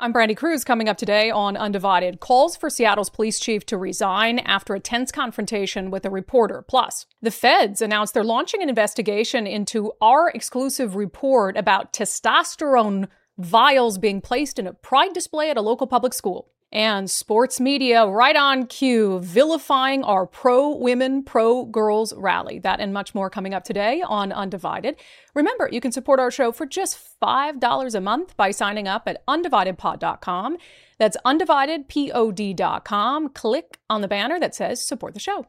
I'm Brandy Cruz. Coming up today on Undivided, calls for Seattle's police chief to resign after a tense confrontation with a reporter. Plus, the feds announced they're launching an investigation into our exclusive report about testosterone vials being placed in a pride display at a local public school. And sports media right on cue, vilifying our pro-women, pro-girls rally. That and much more coming up today on Undivided. Remember, you can support our show for just $5 a month by signing up at undividedpod.com. That's undividedpod.com. Click on the banner that says support the show.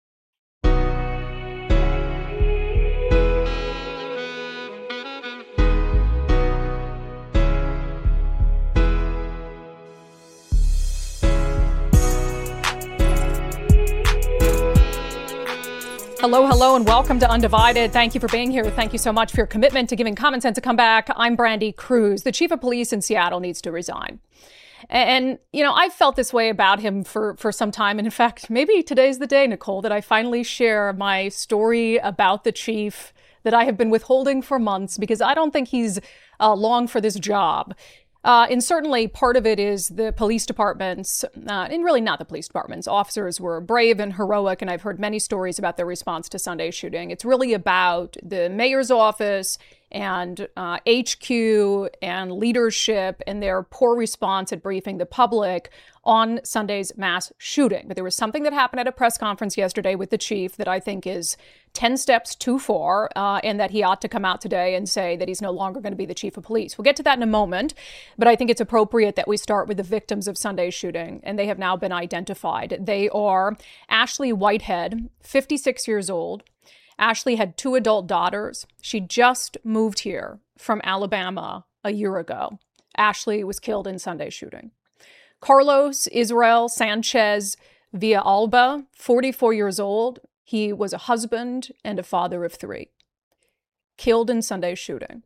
Hello, and welcome to Undivided. Thank you for being here. Thank you so much for your commitment to giving common sense a comeback. I'm Brandy Cruz. The chief of police in Seattle needs to resign. And, you know, I've felt this way about him for some time. And in fact, maybe today's the day, Nicole, that I finally share my story about the chief that I have been withholding for months because I don't think he's long for this job. And certainly part of it is the police departments, and really not the police departments. Officers were brave and heroic, and I've heard many stories about their response to Sunday's shooting. It's really about the mayor's office and HQ and leadership and their poor response at briefing the public on Sunday's mass shooting. But there was something that happened at a press conference yesterday with the chief that I think is 10 steps too far, and that he ought to come out today and say that he's no longer going to be the chief of police. We'll get to that in a moment, but I think it's appropriate that we start with the victims of Sunday's shooting, and they have now been identified. They are Ashley Whitehead, 56 years old. Ashley had 2 adult daughters. She just moved here from Alabama a year ago. Ashley was killed in Sunday's shooting. Carlos Israel Sanchez Villalba, 44 years old. He was a husband and a father of 3. Killed in Sunday's shooting.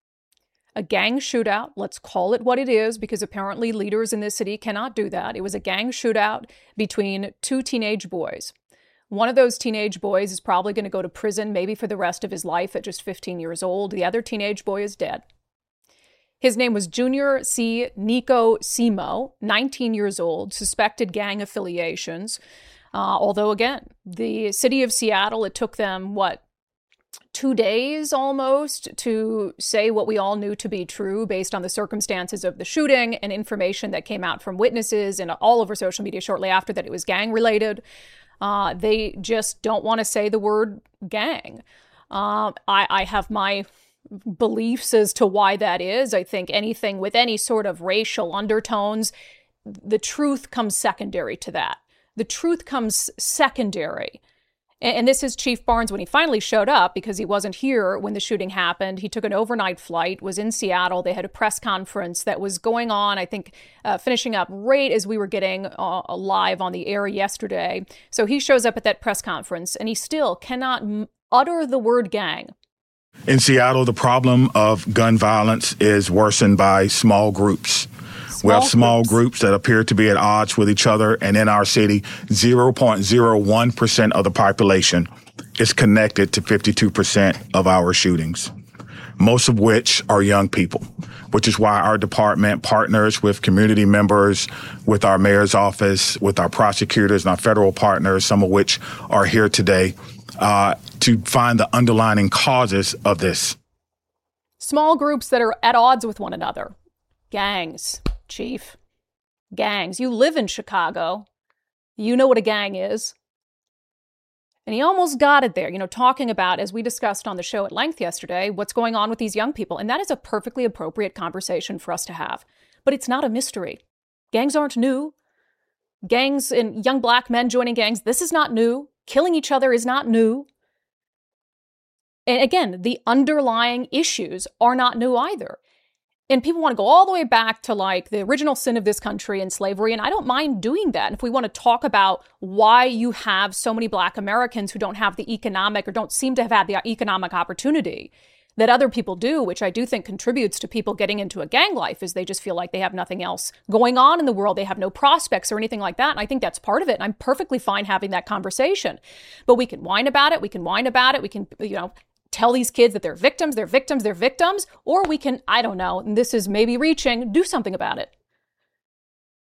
A gang shootout, let's call it what it is, because apparently leaders in this city cannot do that. It was a gang shootout between 2 teenage boys. One of those teenage boys is probably going to go to prison, maybe for the rest of his life at just 15 years old. The other teenage boy is dead. His name was Junior C. Nico Simo, 19 years old, suspected gang affiliations. Although, again, the city of Seattle, it took them, 2 days almost to say what we all knew to be true based on the circumstances of the shooting and information that came out from witnesses and all over social media shortly after that it was gang related. They just don't want to say the word gang. I have my beliefs as to why that is. I think anything with any sort of racial undertones, the truth comes secondary to that. The truth comes secondary. And this is Chief Barnes when he finally showed up, because he wasn't here when the shooting happened. He took an overnight flight, was in Seattle. They had a press conference that was going on, I think, finishing up right as we were getting live on the air yesterday. So he shows up at that press conference and he still cannot utter the word gang. In Seattle, the problem of gun violence is worsened by small groups. We have small groups that appear to be at odds with each other. And in our city, 0.01% of the population is connected to 52% of our shootings, most of which are young people, which is why our department partners with community members, with our mayor's office, with our prosecutors and our federal partners, some of which are here today, to find the underlying causes of this. Small groups that are at odds with one another. Gangs. Chief. Gangs. You live in Chicago. You know what a gang is. And he almost got it there, talking about, as we discussed on the show at length yesterday, what's going on with these young people. And that is a perfectly appropriate conversation for us to have. But it's not a mystery. Gangs aren't new. Gangs and young black men joining gangs, this is not new. Killing each other is not new. And again, the underlying issues are not new either. And people want to go all the way back to the original sin of this country and slavery. And I don't mind doing that. And if we want to talk about why you have so many Black Americans who don't have the economic or don't seem to have had the economic opportunity that other people do, which I do think contributes to people getting into a gang life, is they just feel like they have nothing else going on in the world. They have no prospects or anything like that. And I think that's part of it. And I'm perfectly fine having that conversation. But we can whine about it. We can, tell these kids that they're victims, or we can, I don't know, and this is maybe reaching, do something about it.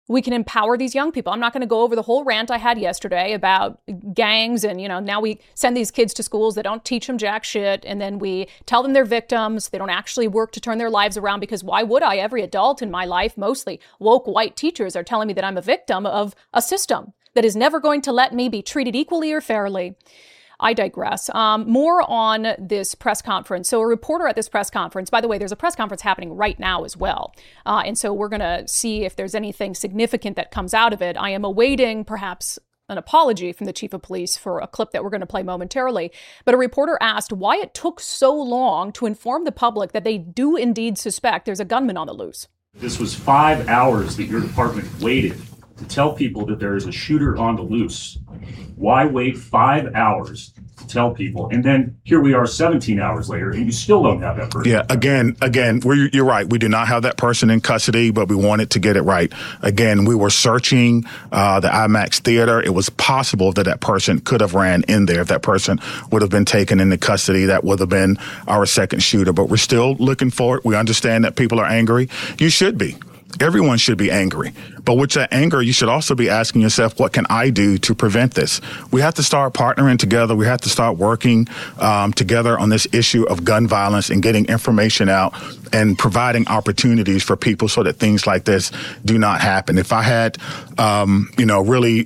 We can empower these young people. I'm not going to go over the whole rant I had yesterday about gangs and, now we send these kids to schools that don't teach them jack shit. And then we tell them they're victims. They don't actually work to turn their lives around, because why would I? Every adult in my life, mostly woke white teachers, are telling me that I'm a victim of a system that is never going to let me be treated equally or fairly. I digress. More on this press conference. So a reporter at this press conference, by the way, there's a press conference happening right now as well. And so we're going to see if there's anything significant that comes out of it. I am awaiting perhaps an apology from the chief of police for a clip that we're going to play momentarily. But a reporter asked why it took so long to inform the public that they do indeed suspect there's a gunman on the loose. This was 5 hours that your department waited to tell people that there is a shooter on the loose. Why wait 5 hours to tell people? And then here we are 17 hours later, and you still don't have that person. Yeah, again, you're right. We do not have that person in custody, but we wanted to get it right. Again, we were searching the IMAX theater. It was possible that person could have ran in there. If that person would have been taken into custody, that would have been our second shooter. But we're still looking for it. We understand that people are angry. You should be. Everyone should be angry. But with that anger, you should also be asking yourself, what can I do to prevent this? We have to start partnering together. We have to start working together on this issue of gun violence and getting information out and providing opportunities for people so that things like this do not happen. If I had, really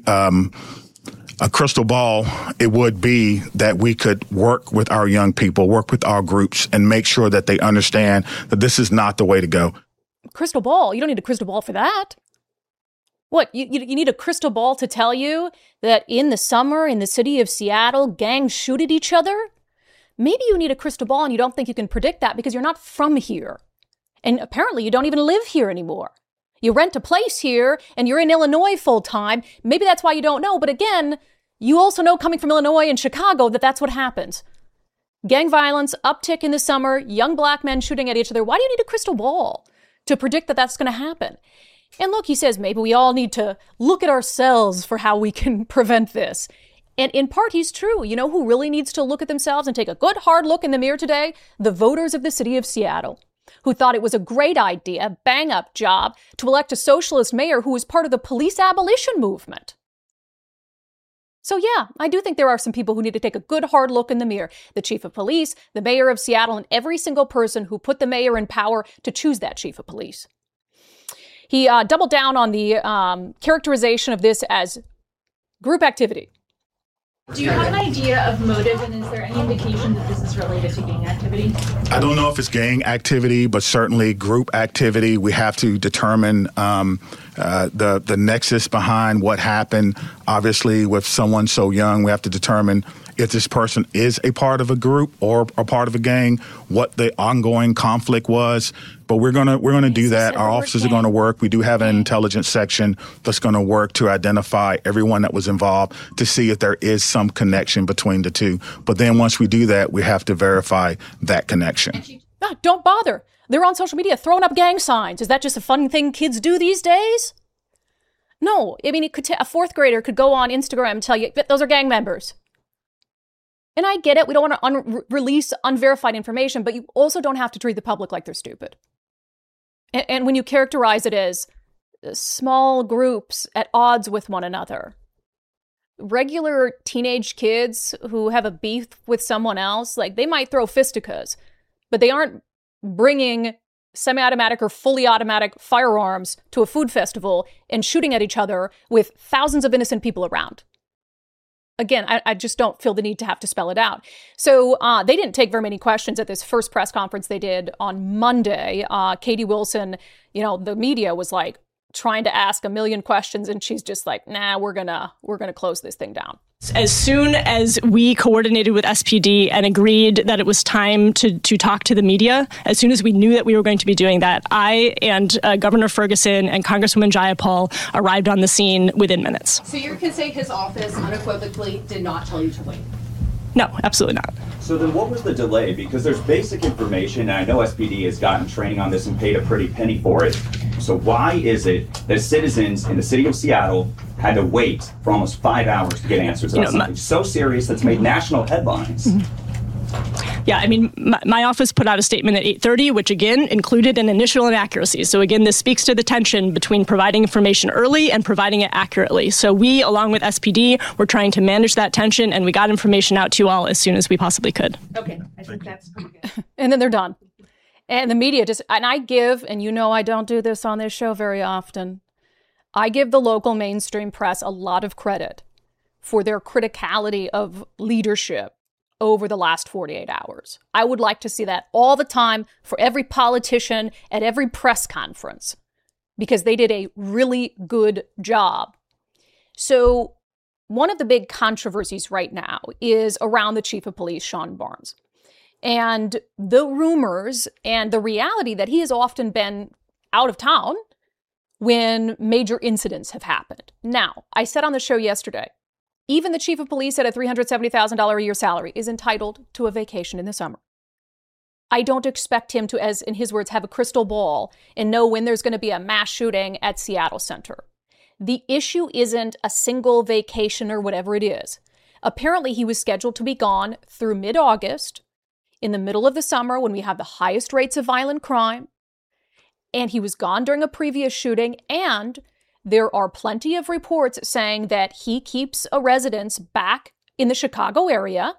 a crystal ball, it would be that we could work with our young people, work with our groups, and make sure that they understand that this is not the way to go. Crystal ball? You don't need a crystal ball for that. What, you need a crystal ball to tell you that in the summer in the city of Seattle, gangs shoot at each other? Maybe you need a crystal ball and you don't think you can predict that because you're not from here. And apparently you don't even live here anymore. You rent a place here and you're in Illinois full time. Maybe that's why you don't know. But again, you also know coming from Illinois and Chicago that that's what happens. Gang violence, uptick in the summer, young black men shooting at each other. Why do you need a crystal ball to predict that that's going to happen? And look, he says, maybe we all need to look at ourselves for how we can prevent this. And in part, he's true. You know who really needs to look at themselves and take a good hard look in the mirror today? The voters of the city of Seattle, who thought it was a great idea, bang up job, to elect a socialist mayor who was part of the police abolition movement. So yeah, I do think there are some people who need to take a good hard look in the mirror. The chief of police, the mayor of Seattle, and every single person who put the mayor in power to choose that chief of police. He doubled down on the characterization of this as group activity. Do you have an idea of motive, and is there any indication that this is related to gang activity? I don't know if it's gang activity, but certainly group activity. We have to determine the nexus behind what happened. Obviously, with someone so young, we have to determine if this person is a part of a group or a part of a gang, what the ongoing conflict was. But we're gonna do that. Our officers are going to work. We do have an intelligence section that's going to work to identify everyone that was involved to see if there is some connection between the two. But then once we do that, we have to verify that connection. Don't bother. They're on social media throwing up gang signs. Is that just a fun thing kids do these days? No. I mean, a fourth grader could go on Instagram and tell you, those are gang members. And I get it. We don't want to release unverified information, but you also don't have to treat the public like they're stupid. And when you characterize it as small groups at odds with one another, regular teenage kids who have a beef with someone else, like they might throw fisticuffs, but they aren't bringing semi-automatic or fully automatic firearms to a food festival and shooting at each other with thousands of innocent people around. Again, I just don't feel the need to have to spell it out. So they didn't take very many questions at this first press conference they did on Monday. Katie Wilson, the media was like trying to ask a million questions, and she's just like, nah, we're gonna close this thing down. As soon as we coordinated with SPD and agreed that it was time to talk to the media, as soon as we knew that we were going to be doing that, I and Governor Ferguson and Congresswoman Jayapal arrived on the scene within minutes. So you can say his office unequivocally did not tell you to wait? No, absolutely not. So then what was the delay? Because there's basic information, and I know SPD has gotten training on this and paid a pretty penny for it. So why is it that citizens in the city of Seattle had to wait for almost 5 hours to get answers on something so serious that's made national headlines? Mm-hmm. Yeah, I mean, my office put out a statement at 8:30, which again included an initial inaccuracy. So again, this speaks to the tension between providing information early and providing it accurately. So we, along with SPD, were trying to manage that tension, and we got information out to you all as soon as we possibly could. Okay, I think that's pretty good. And then they're done. And the media and I give, and you know I don't do this on this show very often, I give the local mainstream press a lot of credit for their criticality of leadership over the last 48 hours. I would like to see that all the time for every politician at every press conference, because they did a really good job. So one of the big controversies right now is around the chief of police, Sean Barnes, and the rumors and the reality that he has often been out of town when major incidents have happened. Now, I said on the show yesterday, even the chief of police at a $370,000 a year salary is entitled to a vacation in the summer. I don't expect him to, as in his words, have a crystal ball and know when there's going to be a mass shooting at Seattle Center. The issue isn't a single vacation or whatever it is. Apparently, he was scheduled to be gone through mid-August, in the middle of the summer when we have the highest rates of violent crime. And he was gone during a previous shooting, and there are plenty of reports saying that he keeps a residence back in the Chicago area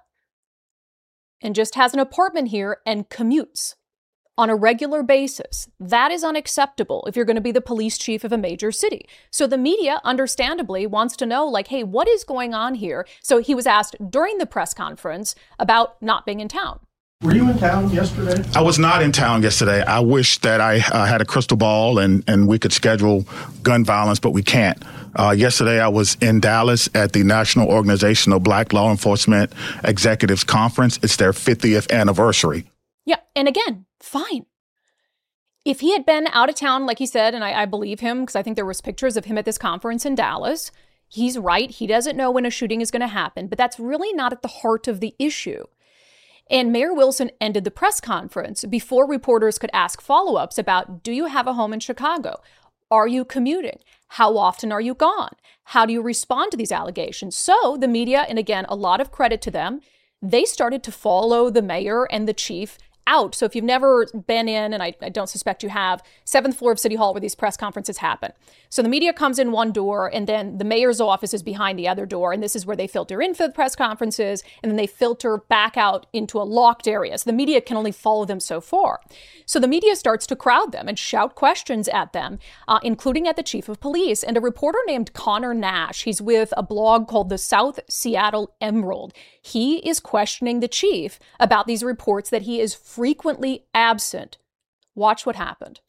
and just has an apartment here and commutes on a regular basis. That is unacceptable if you're going to be the police chief of a major city. So the media, understandably, wants to know, like, hey, what is going on here? So he was asked during the press conference about not being in town. Were you in town yesterday? I was not in town yesterday. I wish that I had a crystal ball and we could schedule gun violence, but we can't. Yesterday, I was in Dallas at the National Organization of Black Law Enforcement Executives Conference. It's their 50th anniversary. Yeah, and again, fine. If he had been out of town, like he said, and I believe him because I think there was pictures of him at this conference in Dallas, he's right. He doesn't know when a shooting is going to happen, but that's really not at the heart of the issue. And Mayor Wilson ended the press conference before reporters could ask follow-ups about, do you have a home in Chicago? Are you commuting? How often are you gone? How do you respond to these allegations? So the media, and again, a lot of credit to them, they started to follow the mayor and the chief out. So if you've never been in, and I don't suspect you have, 7th floor of City Hall where these press conferences happen. So the media comes in one door and then the mayor's office is behind the other door. And this is where they filter in for the press conferences. And then they filter back out into a locked area. So the media can only follow them so far. So the media starts to crowd them and shout questions at them, including at the chief of police. And a reporter named Connor Nash, he's with a blog called the South Seattle Emerald. He is questioning the chief about these reports that he is frequently absent. Watch what happened.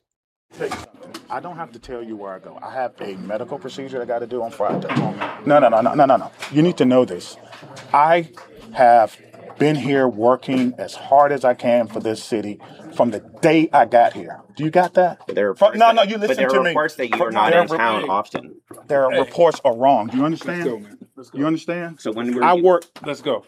I don't have to tell you where I go. I have a medical procedure I got to do on Friday. No. You need to know this. I have been here working as hard as I can for this city from the day I got here. Do you got that? You listen but there are to me. reports that you're not in town often. Their reports are wrong. Do you understand? Let's go, man. Let's go. You understand? So when I work. Let's go.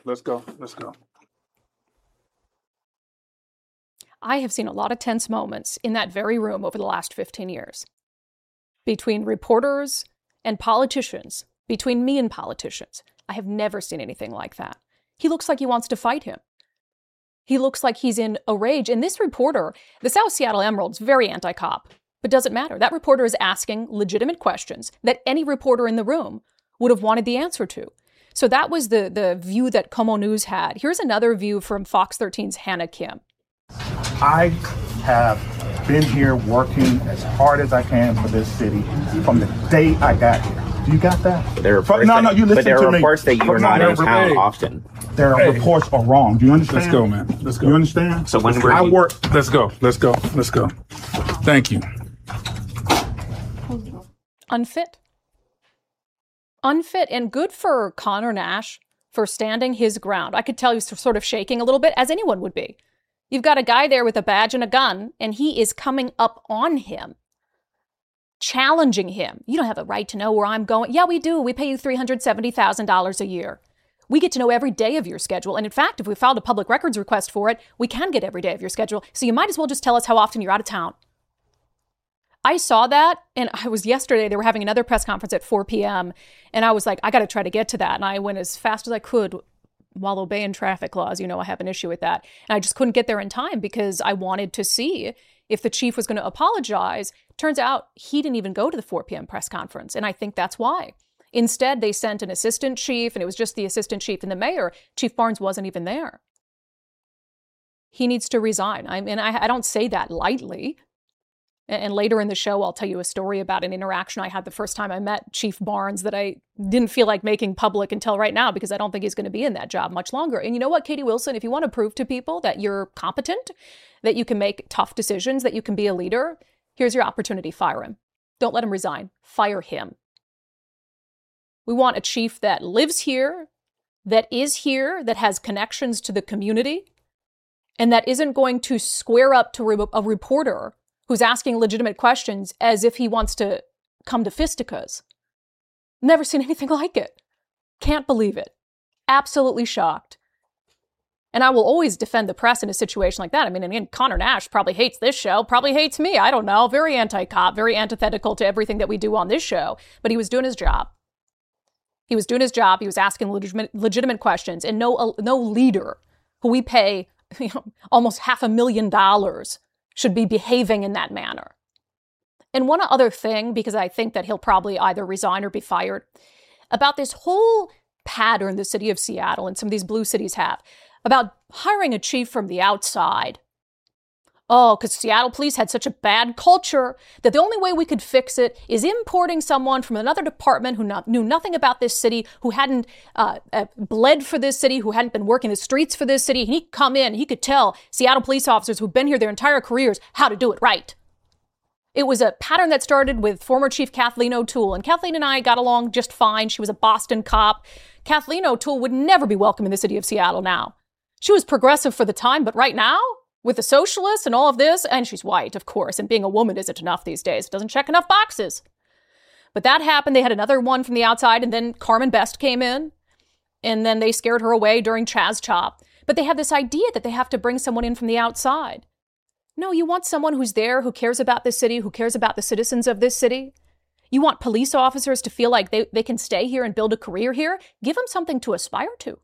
I have seen a lot of tense moments in that very room over the last 15 years. Between reporters and politicians, between me and politicians. I have never seen anything like that. He looks like he wants to fight him. He looks like he's in a rage. And this reporter, the South Seattle Emerald's very anti-cop, but doesn't matter. That reporter is asking legitimate questions that any reporter in the room would have wanted the answer to. So that was the view that KOMO News had. Here's another view from Fox 13's Hannah Kim. I have been here working as hard as I can for this city from the day I got here. Do you got that? There are reports that you're not in town often. Their reports are wrong. Do you understand? Let's go, man. Let's go. You understand? So when I work. Let's go. Thank you. Unfit, and good for Connor Nash for standing his ground. I could tell he's sort of shaking a little bit, as anyone would be. You've got a guy there with a badge and a gun, and he is coming up on him, challenging him. You don't have a right to know where I'm going. Yeah, we do. We pay you $370,000 a year. We get to know every day of your schedule. And in fact, if we filed a public records request for it, we can get every day of your schedule. So you might as well just tell us how often you're out of town. I saw that, and I was yesterday, they were having another press conference at 4 p.m., and I was like, I got to try to get to that. And I went as fast as I could while obeying traffic laws. You know, I have an issue with that. And I just couldn't get there in time because I wanted to see if the chief was going to apologize. Turns out he didn't even go to the 4 p.m. press conference. And I think that's why. Instead, they sent an assistant chief, and it was just the assistant chief and the mayor. Chief Barnes wasn't even there. He needs to resign. I mean, I don't say that lightly. And later in the show, I'll tell you a story about an interaction I had the first time I met Chief Barnes that I didn't feel like making public until right now, because I don't think he's going to be in that job much longer. And you know what, Katie Wilson, if you want to prove to people that you're competent, that you can make tough decisions, that you can be a leader, here's your opportunity. Fire him. Don't let him resign. Fire him. We want a chief that lives here, that is here, that has connections to the community, and that isn't going to square up to a reporter who's asking legitimate questions as if he wants to come to fisticuffs. Never seen anything like it. Can't believe it. Absolutely shocked. And I will always defend the press in a situation like that. I mean, Connor Nash probably hates this show, probably hates me. I don't know. Very anti-cop, very antithetical to everything that we do on this show. But he was doing his job. He was doing his job. He was asking legitimate questions. And no leader who we pay almost $500,000 should be behaving in that manner. And one other thing, because I think that he'll probably either resign or be fired, about this whole pattern the city of Seattle and some of these blue cities have about hiring a chief from the outside. Oh, because Seattle police had such a bad culture that the only way we could fix it is importing someone from another department who knew nothing about this city, who hadn't bled for this city, who hadn't been working the streets for this city. And he'd come in, he could tell Seattle police officers who've been here their entire careers how to do it right. It was a pattern that started with former Chief Kathleen O'Toole. And Kathleen and I got along just fine. She was a Boston cop. Kathleen O'Toole would never be welcome in the city of Seattle now. She was progressive for the time, but right now, with the socialists and all of this, and she's white, of course, and being a woman isn't enough these days. It doesn't check enough boxes. But that happened. They had another one from the outside, and then Carmen Best came in, and then they scared her away during Chaz Chop. But they have this idea that they have to bring someone in from the outside. No, you want someone who's there, who cares about this city, who cares about the citizens of this city. You want police officers to feel like they can stay here and build a career here. Give them something to aspire to.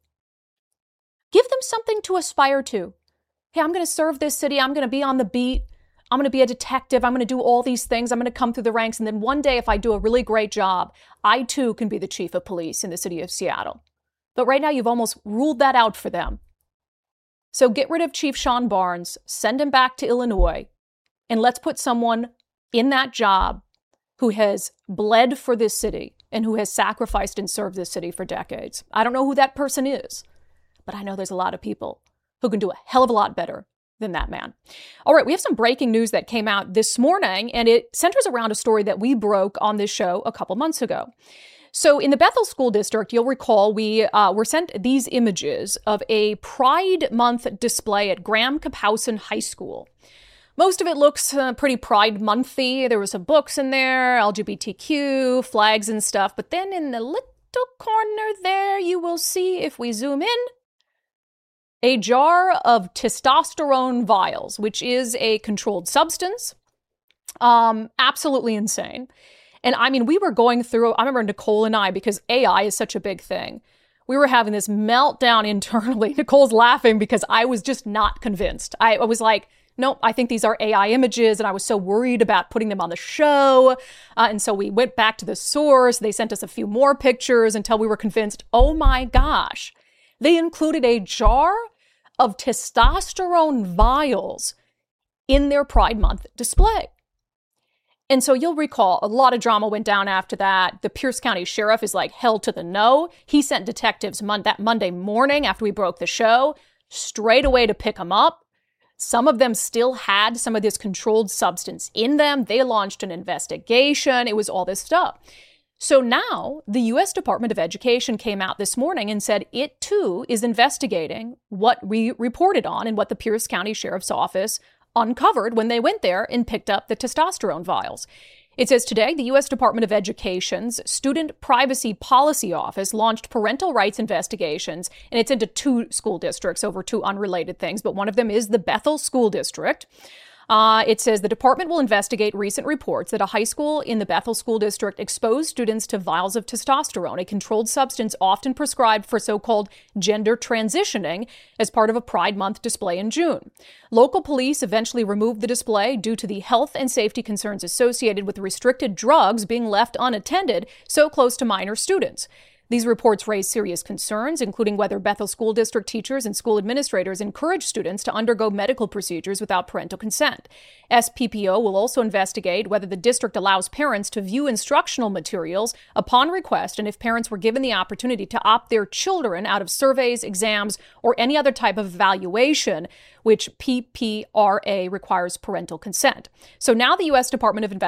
Give them something to aspire to. Hey, I'm going to serve this city. I'm going to be on the beat. I'm going to be a detective. I'm going to do all these things. I'm going to come through the ranks. And then one day, if I do a really great job, I too can be the chief of police in the city of Seattle. But right now, you've almost ruled that out for them. So get rid of Chief Sean Barnes, send him back to Illinois, and let's put someone in that job who has bled for this city and who has sacrificed and served this city for decades. I don't know who that person is, but I know there's a lot of people who can do a hell of a lot better than that man. All right, we have some breaking news that came out this morning, and it centers around a story that we broke on this show a couple months ago. So in the Bethel School District, you'll recall we were sent these images of a Pride Month display at Graham Kapowsin High School. Most of it looks pretty Pride Monthy. There were some books in there, LGBTQ, flags and stuff. But then in the little corner there, you will see, if we zoom in, a jar of testosterone vials, which is a controlled substance. Absolutely insane. And I mean, we were going through, I remember Nicole and I, because AI is such a big thing, we were having this meltdown internally. Nicole's laughing because I was just not convinced. I was like, nope, I think these are AI images. And I was so worried about putting them on the show. And so we went back to the source. They sent us a few more pictures until we were convinced, oh my gosh, they included a jar of testosterone vials in their Pride Month display. And so you'll recall a lot of drama went down after that. The Pierce County Sheriff is like hell to the no. He sent detectives that Monday morning after we broke the show straight away to pick them up. Some of them still had some of this controlled substance in them. They launched an investigation. It was all this stuff. So now the U.S. Department of Education came out this morning and said it too is investigating what we reported on and what the Pierce County Sheriff's Office uncovered when they went there and picked up the testosterone vials. It says today the U.S. Department of Education's Student Privacy Policy Office launched parental rights investigations, and it's into 2 school districts over 2 unrelated things, but one of them is the Bethel School District. It says the department will investigate recent reports that a high school in the Bethel School District exposed students to vials of testosterone, a controlled substance often prescribed for so-called gender transitioning, as part of a Pride Month display in June. Local police eventually removed the display due to the health and safety concerns associated with restricted drugs being left unattended so close to minor students. These reports raise serious concerns, including whether Bethel School District teachers and school administrators encourage students to undergo medical procedures without parental consent. SPPO will also investigate whether the district allows parents to view instructional materials upon request and if parents were given the opportunity to opt their children out of surveys, exams, or any other type of evaluation, which PPRA requires parental consent. So now the U.S. Department of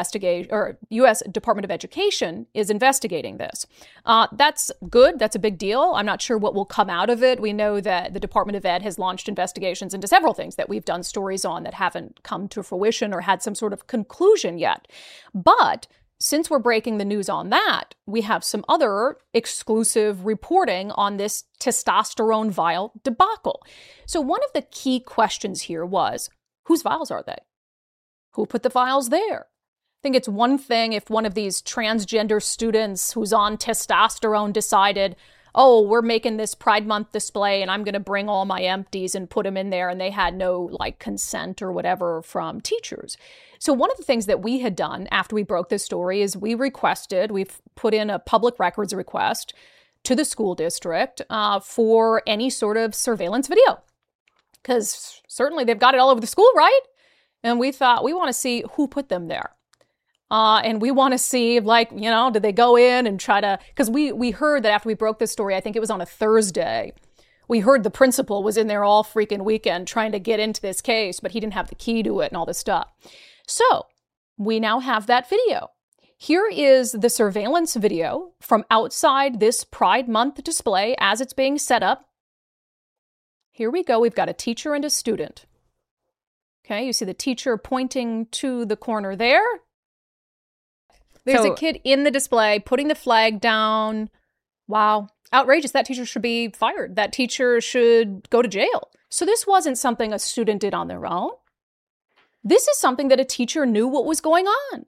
Education is investigating this. That's good. That's a big deal. I'm not sure what will come out of it. We know that the Department of Ed has launched investigations into several things that we've done stories on that haven't come to fruition or had some sort of conclusion yet. But since we're breaking the news on that, we have some other exclusive reporting on this testosterone vial debacle. So one of the key questions here was, whose vials are they? Who put the vials there? I think it's one thing if one of these transgender students who's on testosterone decided, oh, we're making this Pride Month display and I'm going to bring all my empties and put them in there, and they had no consent or whatever from teachers. So one of the things that we had done after we broke this story is we've put in a public records request to the school district for any sort of surveillance video, because certainly they've got it all over the school, right? And we thought we want to see who put them there. And we want to see, did they go in and try to, because we heard that after we broke this story, I think it was on a Thursday, we heard the principal was in there all freaking weekend trying to get into this case, but he didn't have the key to it and all this stuff. So we now have that video. Here is the surveillance video from outside this Pride Month display as it's being set up. Here we go. We've got a teacher and a student. Okay, you see the teacher pointing to the corner there. There's a kid in the display putting the flag down. Wow. Outrageous. That teacher should be fired. That teacher should go to jail. So this wasn't something a student did on their own. This is something that a teacher knew what was going on.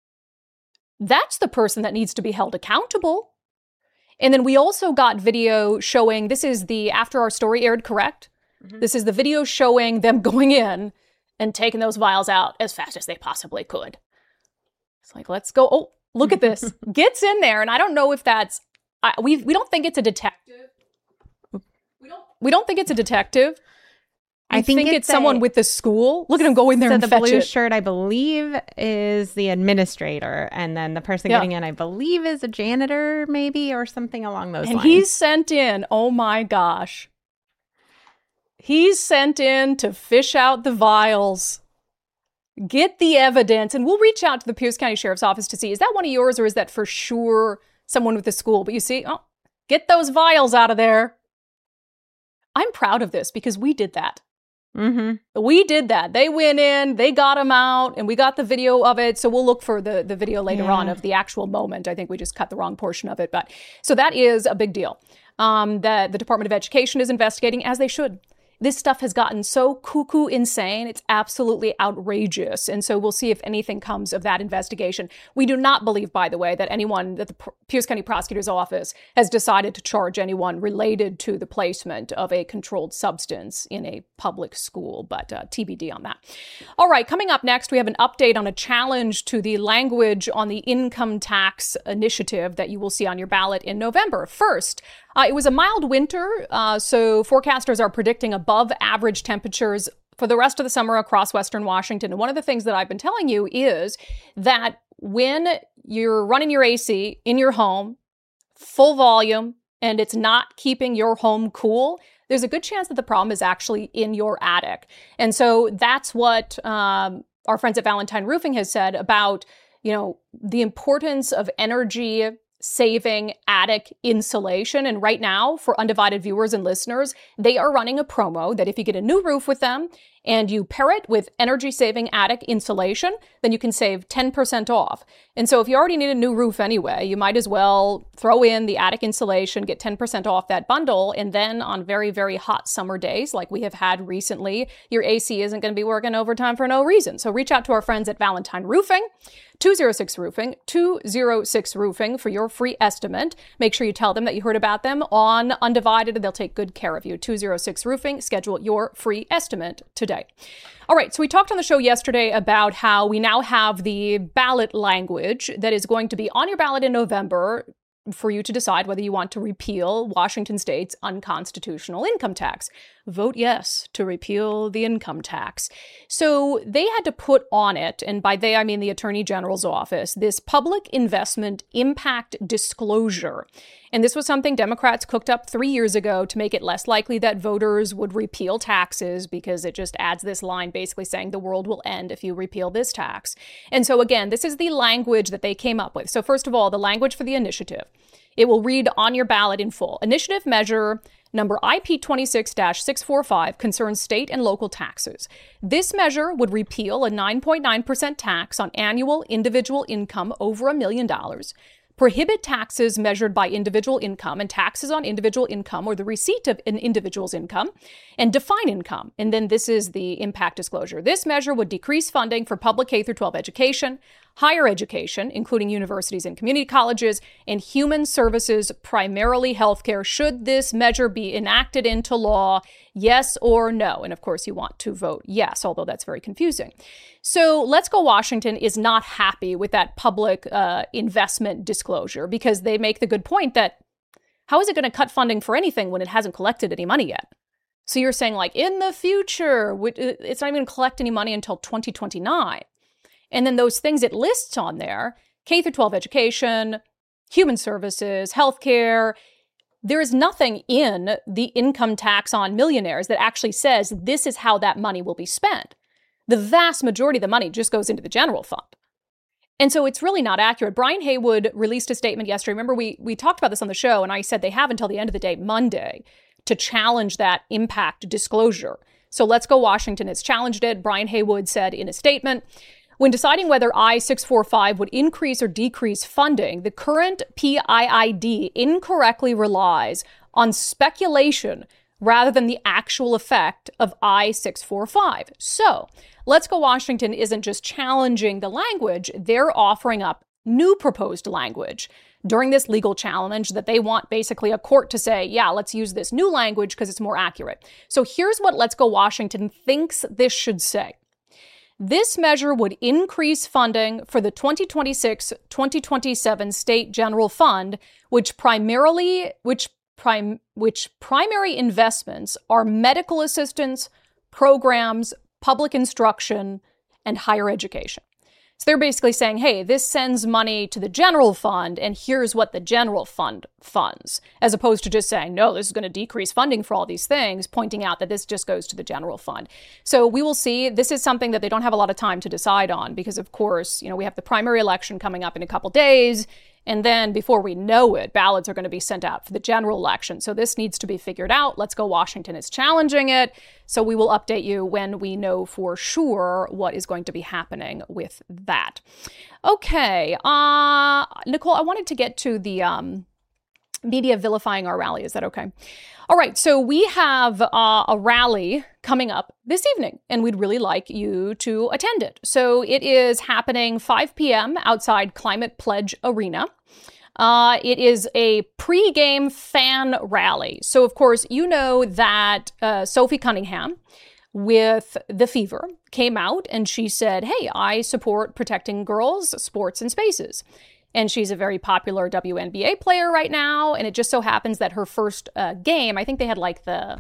That's the person that needs to be held accountable. And then we also got video showing, this is after our story aired, correct? Mm-hmm. This is the video showing them going in and taking those vials out as fast as they possibly could. It's like, let's go. Oh, look at this. Gets in there. And I don't know if that's, we don't think it's a detective. We don't think it's a detective. I think it's someone with the school. Look at him go in there and fetch it. So the blue shirt, I believe, is the administrator. And then the person getting in, I believe, is a janitor, maybe, or something along those lines. And he's sent in, oh my gosh. He's sent in to fish out the vials. Get the evidence. And we'll reach out to the Pierce County Sheriff's Office to see, is that one of yours or is that for sure someone with the school? But you see, get those vials out of there. I'm proud of this because we did that. Mm-hmm. We did that. They went in, they got them out, and we got the video of it. So we'll look for the video later on of the actual moment. I think we just cut the wrong portion of it. But so that is a big deal that the Department of Education is investigating, as they should. This stuff has gotten so cuckoo insane. It's absolutely outrageous. And so we'll see if anything comes of that investigation. We do not believe, by the way, that the Pierce County Prosecutor's Office has decided to charge anyone related to the placement of a controlled substance in a public school, but TBD on that. All right, coming up next, we have an update on a challenge to the language on the income tax initiative that you will see on your ballot in November. First, it was a mild winter, so forecasters are predicting above average temperatures for the rest of the summer across Western Washington. And one of the things that I've been telling you is that when you're running your AC in your home, full volume, and it's not keeping your home cool, there's a good chance that the problem is actually in your attic. And so that's what our friends at Valentine Roofing has said about, the importance of energy saving attic insulation. And right now, for Undivided viewers and listeners, they are running a promo that if you get a new roof with them and you pair it with energy-saving attic insulation, then you can save 10% off. And so if you already need a new roof anyway, you might as well throw in the attic insulation, get 10% off that bundle, and then on very, very hot summer days like we have had recently, your AC isn't going to be working overtime for no reason. So reach out to our friends at Valentine Roofing, 206 Roofing for your free estimate. Make sure you tell them that you heard about them on Undivided, and they'll take good care of you. 206 Roofing, schedule your free estimate today. All right, so we talked on the show yesterday about how we now have the ballot language that is going to be on your ballot in November for you to decide whether you want to repeal Washington State's unconstitutional income tax. Vote yes to repeal the income tax. So they had to put on it, and by they I mean the Attorney General's office, this public investment impact disclosure. And this was something Democrats cooked up 3 years ago to make it less likely that voters would repeal taxes, because it just adds this line basically saying the world will end if you repeal this tax. And so again, this is the language that they came up with. So first of all, the language for the initiative. It will read on your ballot in full. Initiative measure number IP 26-645 concerns state and local taxes. This measure would repeal a 9.9% tax on annual individual income over $1 million, prohibit taxes measured by individual income and taxes on individual income or the receipt of an individual's income, and define income. And then this is the impact disclosure. This measure would decrease funding for public K-12 education, higher education, including universities and community colleges, and human services, primarily healthcare. Should this measure be enacted into law, yes or no? And of course, you want to vote yes, although that's very confusing. So Let's Go Washington is not happy with that public investment disclosure, because they make the good point that how is it going to cut funding for anything when it hasn't collected any money yet? So you're saying, like, in the future, it's not even going to collect any money until 2029. And then those things it lists on there, K-12 education, human services, healthcare, there is nothing in the income tax on millionaires that actually says this is how that money will be spent. The vast majority of the money just goes into the general fund. And so it's really not accurate. Brian Haywood released a statement yesterday. Remember, we talked about this on the show, and I said they have until the end of the day, Monday, to challenge that impact disclosure. So Let's Go Washington has challenged it. Brian Haywood said in a statement, when deciding whether I-645 would increase or decrease funding, the current PIID incorrectly relies on speculation rather than the actual effect of I-645. So Let's Go Washington isn't just challenging the language, they're offering up new proposed language during this legal challenge that they want basically a court to say, yeah, let's use this new language because it's more accurate. So here's what Let's Go Washington thinks this should say. This measure would increase funding for the 2026-2027 State General Fund, which primary investments are medical assistance, programs, public instruction, and higher education. So they're basically saying, hey, this sends money to the general fund, and here's what the general fund funds, as opposed to just saying, no, this is going to decrease funding for all these things, pointing out that this just goes to the general fund. So we will see. This is something that they don't have a lot of time to decide on because, of course, we have the primary election coming up in a couple days. And then before we know it, ballots are going to be sent out for the general election. So this needs to be figured out. Let's Go Washington is challenging it. So we will update you when we know for sure what is going to be happening with that. Okay. Nicole, I wanted to get to the media vilifying our rally. Is that okay? All right. So we have a rally coming up this evening, and we'd really like you to attend it. So it is happening 5 p.m. outside Climate Pledge Arena. It is a pre-game fan rally. So, of course, you know that Sophie Cunningham with The Fever came out and she said, hey, I support protecting girls, sports, and spaces. And she's a very popular WNBA player right now. And it just so happens that her first game, I think they had like when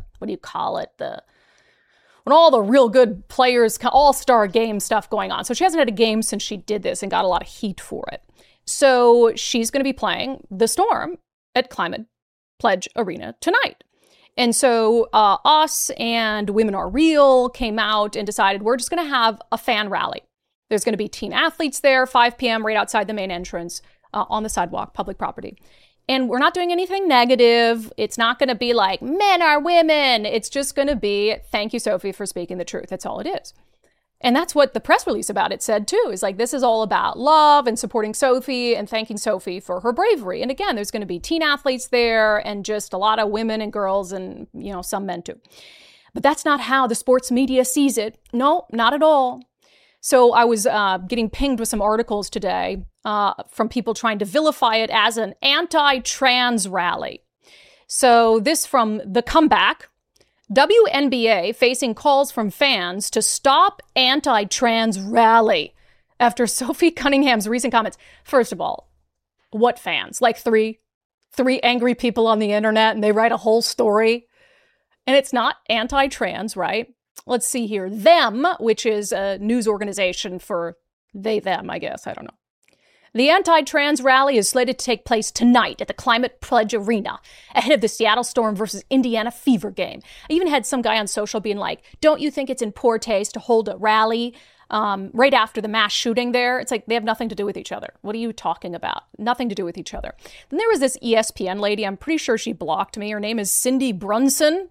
all the real good players, all-star game stuff going on. So she hasn't had a game since she did this and got a lot of heat for it. So she's going to be playing the Storm at Climate Pledge Arena tonight. And so us and Women Are Real came out and decided we're just going to have a fan rally. There's going to be teen athletes there, 5 p.m. right outside the main entrance on the sidewalk, public property. And we're not doing anything negative. It's not going to be like, men are women. It's just going to be, thank you, Sophie, for speaking the truth. That's all it is. And that's what the press release about it said, too, is like, this is all about love and supporting Sophie and thanking Sophie for her bravery. And again, there's going to be teen athletes there and just a lot of women and girls and, some men, too. But that's not how the sports media sees it. No, not at all. So I was getting pinged with some articles today from people trying to vilify it as an anti-trans rally. So this from The Comeback. WNBA facing calls from fans to stop anti-trans rally after Sophie Cunningham's recent comments. First of all, what fans? Like three angry people on the internet and they write a whole story? And it's not anti-trans, right? Let's see here. Them, which is a news organization for they, them, I guess. I don't know. The anti-trans rally is slated to take place tonight at the Climate Pledge Arena ahead of the Seattle Storm versus Indiana Fever game. I even had some guy on social being like, don't you think it's in poor taste to hold a rally right after the mass shooting there? It's like they have nothing to do with each other. What are you talking about? Nothing to do with each other. Then there was this ESPN lady. I'm pretty sure she blocked me. Her name is Cindy Brunson.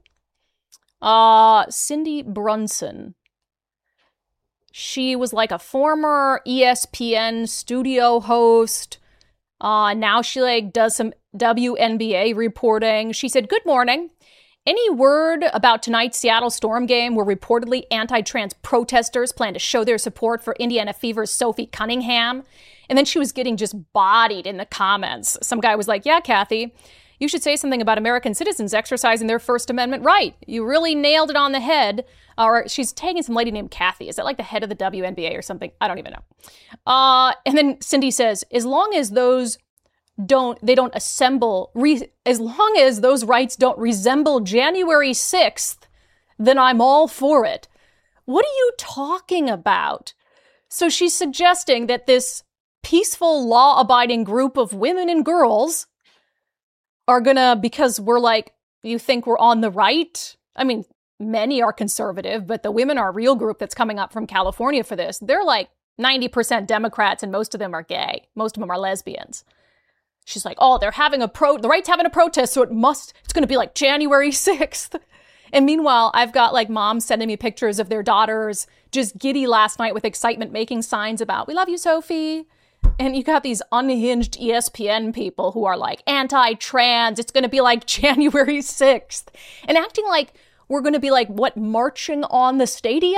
Cindy Brunson. She was like a former ESPN studio host. Now she does some WNBA reporting. She said, good morning. Any word about tonight's Seattle Storm game where reportedly anti-trans protesters plan to show their support for Indiana Fever's Sophie Cunningham? And then she was getting just bodied in the comments. Some guy was like, yeah, Kathy, you should say something about American citizens exercising their First Amendment right. You really nailed it on the head. Or she's tagging some lady named Kathy. Is that like the head of the WNBA or something? I don't even know. And then Cindy says, as long as those as long as those rights don't resemble January 6th, then I'm all for it. What are you talking about? So she's suggesting that this peaceful, law-abiding group of women and girls are gonna, because we're like, you think we're on the right? I mean, many are conservative, but the women are a real group that's coming up from California for this. They're like 90% Democrats and most of them are gay. Most of them are lesbians. She's like, oh, they're having the right's having a protest, so it's going to be like January 6th. And meanwhile, I've got like moms sending me pictures of their daughters just giddy last night with excitement, making signs about, we love you, Sophie. And you got these unhinged ESPN people who are like anti-trans. It's going to be like January 6th. And acting like we're going to be like, what, marching on the stadium?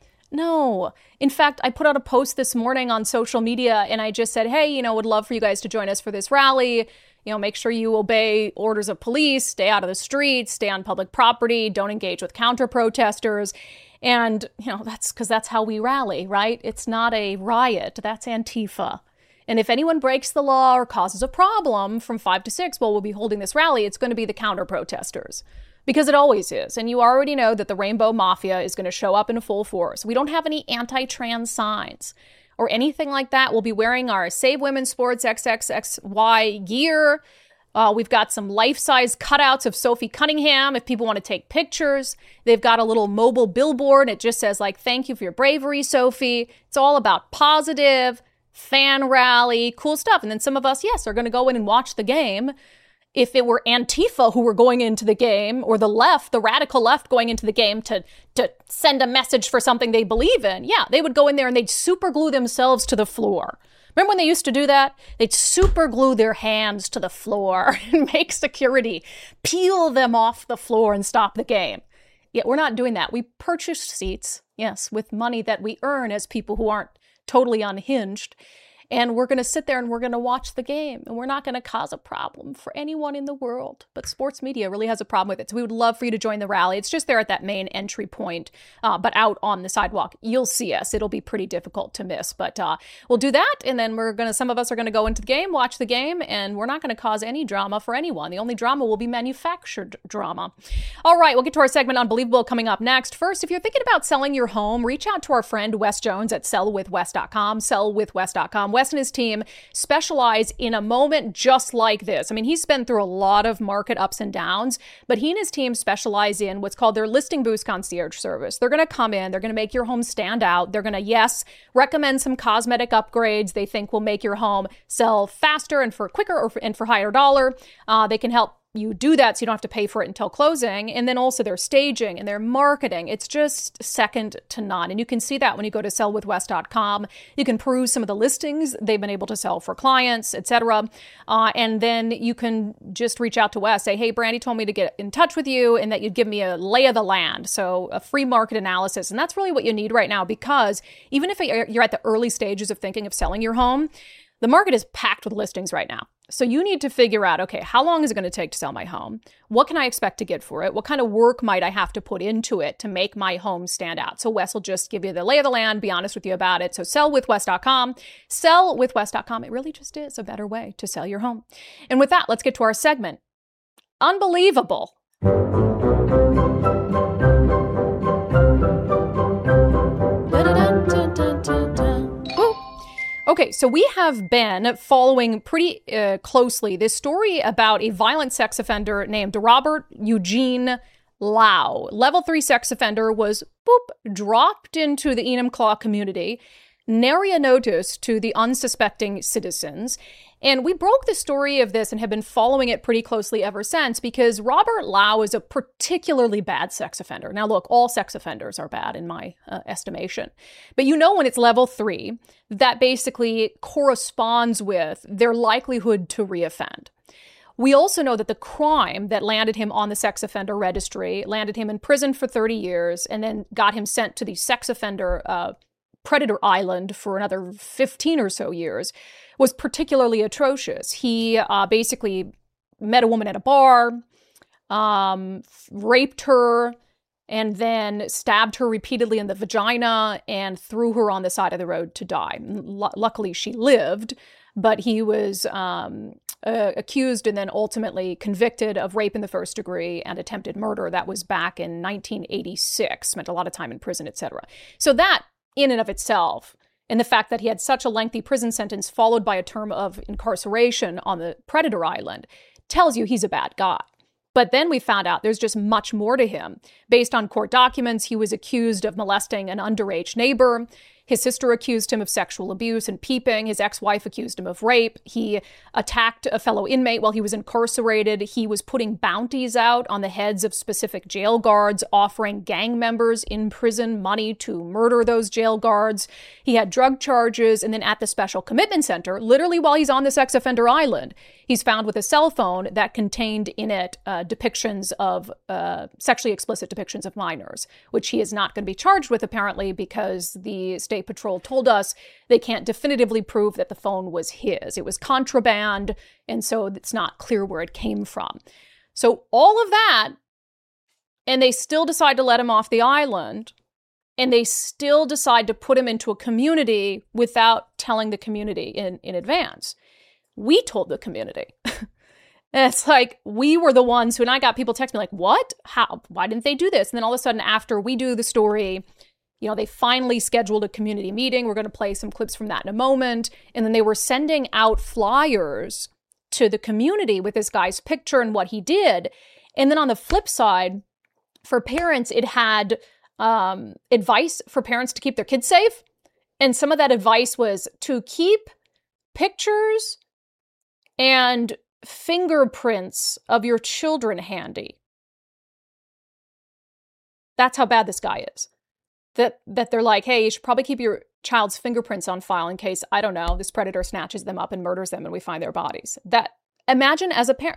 No. In fact, I put out a post this morning on social media and I just said, hey, would love for you guys to join us for this rally. Make sure you obey orders of police, stay out of the streets, stay on public property, don't engage with counter-protesters. And, that's how we rally, right? It's not a riot. That's Antifa. And if anyone breaks the law or causes a problem from 5 to 6 while we'll be holding this rally, it's going to be the counter-protesters. Because it always is. And you already know that the Rainbow Mafia is going to show up in full force. We don't have any anti-trans signs or anything like that. We'll be wearing our Save Women's Sports XXXY gear. We've got some life-size cutouts of Sophie Cunningham if people want to take pictures. They've got a little mobile billboard. It just says, thank you for your bravery, Sophie. It's all about positive, fan rally, cool stuff. And then some of us, yes, are going to go in and watch the game. If it were Antifa who were going into the game, or the left, the radical left going into the game to send a message for something they believe in, yeah, they would go in there and they'd super glue themselves to the floor. Remember when they used to do that? They'd super glue their hands to the floor and make security peel them off the floor and stop the game. Yet we're not doing that. We purchased seats, yes, with money that we earn as people who aren't totally unhinged. And we're going to sit there and we're going to watch the game. And we're not going to cause a problem for anyone in the world. But sports media really has a problem with it. So we would love for you to join the rally. It's just there at that main entry point. But out on the sidewalk, you'll see us. It'll be pretty difficult to miss. But we'll do that. And then some of us are going to go into the game, watch the game. And we're not going to cause any drama for anyone. The only drama will be manufactured drama. All right, we'll get to our segment Unbelievable coming up next. First, if you're thinking about selling your home, reach out to our friend Wes Jones at sellwithwes.com. Sellwithwes.com. Wes and his team specialize in a moment just like this. I mean, he's been through a lot of market ups and downs, but he and his team specialize in what's called their Listing Boost concierge service. They're going to come in, they're going to make your home stand out. They're going to, yes, recommend some cosmetic upgrades they think will make your home sell faster and for quicker and for higher dollar. They can help you do that so you don't have to pay for it until closing. And then also their staging and their marketing. It's just second to none. And you can see that when you go to sellwithwes.com. You can peruse some of the listings they've been able to sell for clients, etc. And then you can just reach out to Wes, say, hey, Brandy told me to get in touch with you and that you'd give me a lay of the land. So a free market analysis. And that's really what you need right now, because even if you're at the early stages of thinking of selling your home, the market is packed with listings right now. So you need to figure out, okay, how long is it going to take to sell my home? What can I expect to get for it? What kind of work might I have to put into it to make my home stand out? So Wes will just give you the lay of the land, be honest with you about it. So sellwithwes.com, sellwithwes.com. It really just is a better way to sell your home. And with that, let's get to our segment. Unbelievable. Okay, so we have been following pretty closely this story about a violent sex offender named Robert Eugene Lau. Level 3 sex offender was, dropped into the Enumclaw community, nary a notice to the unsuspecting citizens. And we broke the story of this and have been following it pretty closely ever since, because Robert Lau is a particularly bad sex offender. Now, look, all sex offenders are bad in my estimation. But you know when it's level 3, that basically corresponds with their likelihood to reoffend. We also know that the crime that landed him on the sex offender registry landed him in prison for 30 years and then got him sent to the sex offender Predator Island for another 15 or so years, was particularly atrocious. He basically met a woman at a bar, raped her, and then stabbed her repeatedly in the vagina and threw her on the side of the road to die. Luckily, she lived, but he was accused and then ultimately convicted of rape in the first degree and attempted murder. That was back in 1986, spent a lot of time in prison, etc. So that, in and of itself, and the fact that he had such a lengthy prison sentence followed by a term of incarceration on the Predator Island, tells you he's a bad guy. But then we found out there's just much more to him. Based on court documents, he was accused of molesting an underage neighbor. His sister accused him of sexual abuse and peeping. His ex-wife accused him of rape. He attacked a fellow inmate while he was incarcerated. He was putting bounties out on the heads of specific jail guards, offering gang members in prison money to murder those jail guards. He had drug charges. And then at the Special Commitment Center, literally while he's on the sex offender island, he's found with a cell phone that contained in it depictions of sexually explicit depictions of minors, which he is not going to be charged with, apparently, because the State Patrol told us they can't definitively prove that the phone was his. It was contraband, and so it's not clear where it came from. So all of that, and they still decide to let him off the island, and they still decide to put him into a community without telling the community in advance. We told the community. It's like we were the ones who, and I got people text me like, what? How? Why didn't they do this? And then all of a sudden, after we do the story, you know, they finally scheduled a community meeting. We're going to play some clips from that in a moment. And then they were sending out flyers to the community with this guy's picture and what he did. And then on the flip side, for parents, it had advice for parents to keep their kids safe. And some of that advice was to keep pictures and fingerprints of your children handy. That's how bad this guy is. That they're like, hey, you should probably keep your child's fingerprints on file in case, I don't know, this predator snatches them up and murders them and we find their bodies. Imagine as a parent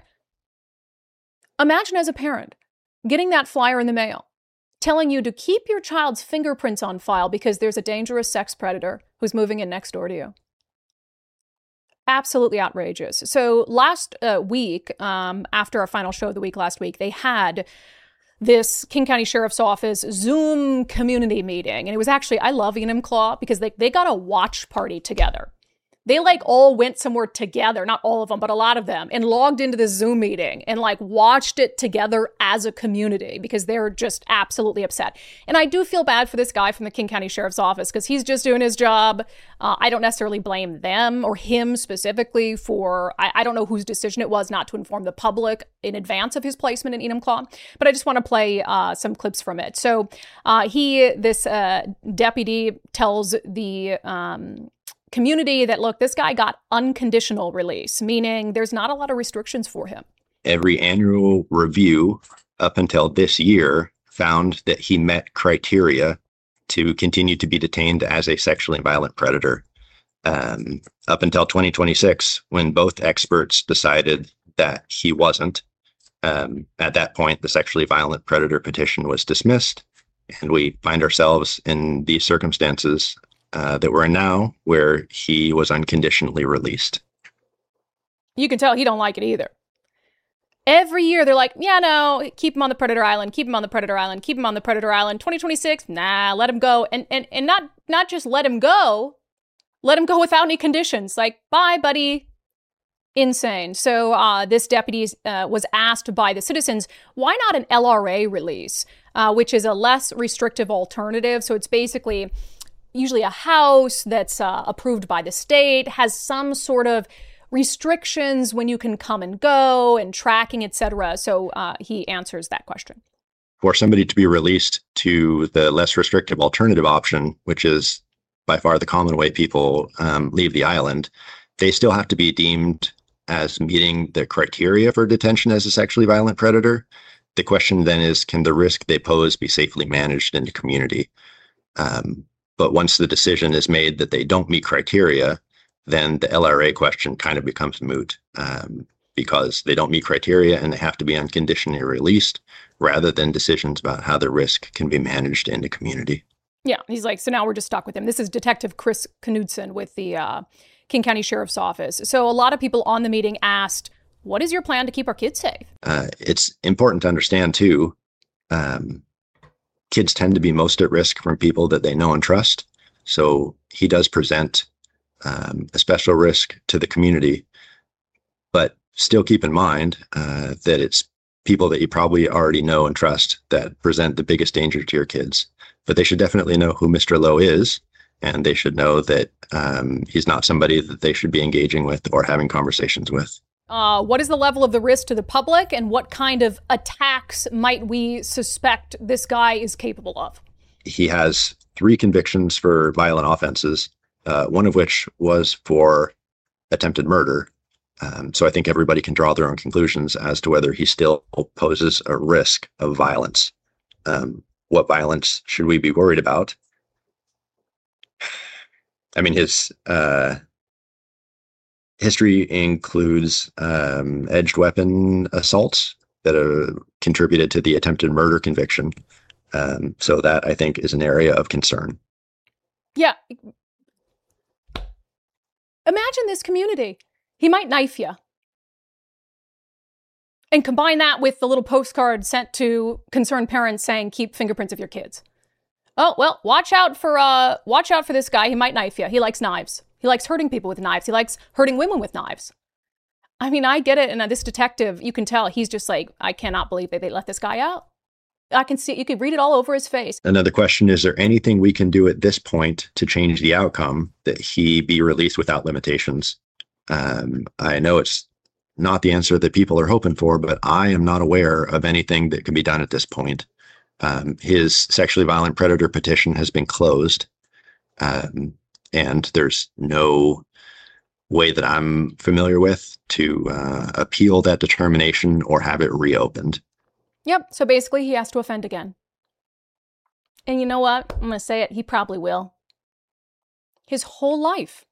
getting that flyer in the mail, telling you to keep your child's fingerprints on file because there's a dangerous sex predator who's moving in next door to you. Absolutely outrageous. So last week, after our final show of the week last week, they had this King County Sheriff's Office Zoom community meeting. And it was actually, I love Enumclaw because they got a watch party together. They like all went somewhere together, not all of them, but a lot of them, and logged into this Zoom meeting and like watched it together as a community because they're just absolutely upset. And I do feel bad for this guy from the King County Sheriff's Office because he's just doing his job. I don't necessarily blame them or him specifically for, I don't know whose decision it was not to inform the public in advance of his placement in Enumclaw, but I just want to play some clips from it. So this deputy tells the community that, look, this guy got unconditional release, meaning there's not a lot of restrictions for him. Every annual review up until this year found that he met criteria to continue to be detained as a sexually violent predator. Up until 2026, when both experts decided that he wasn't, at that point, the sexually violent predator petition was dismissed. And we find ourselves in these circumstances that we're in now, where he was unconditionally released. You can tell he don't like it either. Every year they're like, yeah, no, keep him on the Predator Island, keep him on the Predator Island, keep him on the Predator Island. 2026, nah, let him go. And not just let him go without any conditions. Like, bye, buddy. Insane. So this deputy was asked by the citizens, why not an LRA release, which is a less restrictive alternative. So it's basically usually a house that's approved by the state, has some sort of restrictions when you can come and go and tracking, etc. So he answers that question. For somebody to be released to the less restrictive alternative option, which is by far the common way people leave the island, they still have to be deemed as meeting the criteria for detention as a sexually violent predator. The question then is, can the risk they pose be safely managed in the community? But once the decision is made that they don't meet criteria, then the LRA question kind of becomes moot because they don't meet criteria and they have to be unconditionally released rather than decisions about how the risk can be managed in the community. Yeah, he's like, so now we're just stuck with him. This is Detective Chris Knudsen with the King County Sheriff's Office. So a lot of people on the meeting asked, what is your plan to keep our kids safe? It's important to understand, too, kids tend to be most at risk from people that they know and trust. So he does present a special risk to the community, but still keep in mind that it's people that you probably already know and trust that present the biggest danger to your kids. But they should definitely know who Mr. Lowe is, and they should know that he's not somebody that they should be engaging with or having conversations with. What is the level of the risk to the public, and what kind of attacks might we suspect this guy is capable of? He has 3 convictions for violent offenses, one of which was for attempted murder. So I think everybody can draw their own conclusions as to whether he still poses a risk of violence. What violence should we be worried about? I mean, his history includes edged weapon assaults that contributed to the attempted murder conviction. So that, I think, is an area of concern. Yeah. Imagine this community. He might knife you. And combine that with the little postcard sent to concerned parents saying, keep fingerprints of your kids. Oh, well, watch out for this guy. He might knife you. He likes knives. He likes hurting people with knives. He likes hurting women with knives. I mean, I get it. And this detective, you can tell he's just like, I cannot believe that they let this guy out. I can see, you can read it all over his face. Another question, is there anything we can do at this point to change the outcome that he be released without limitations? I know it's not the answer that people are hoping for, but I am not aware of anything that can be done at this point. His sexually violent predator petition has been closed, and there's no way that I'm familiar with to appeal that determination or have it reopened. Yep. So basically, he has to offend again. And you know what? I'm going to say it. He probably will. His whole life,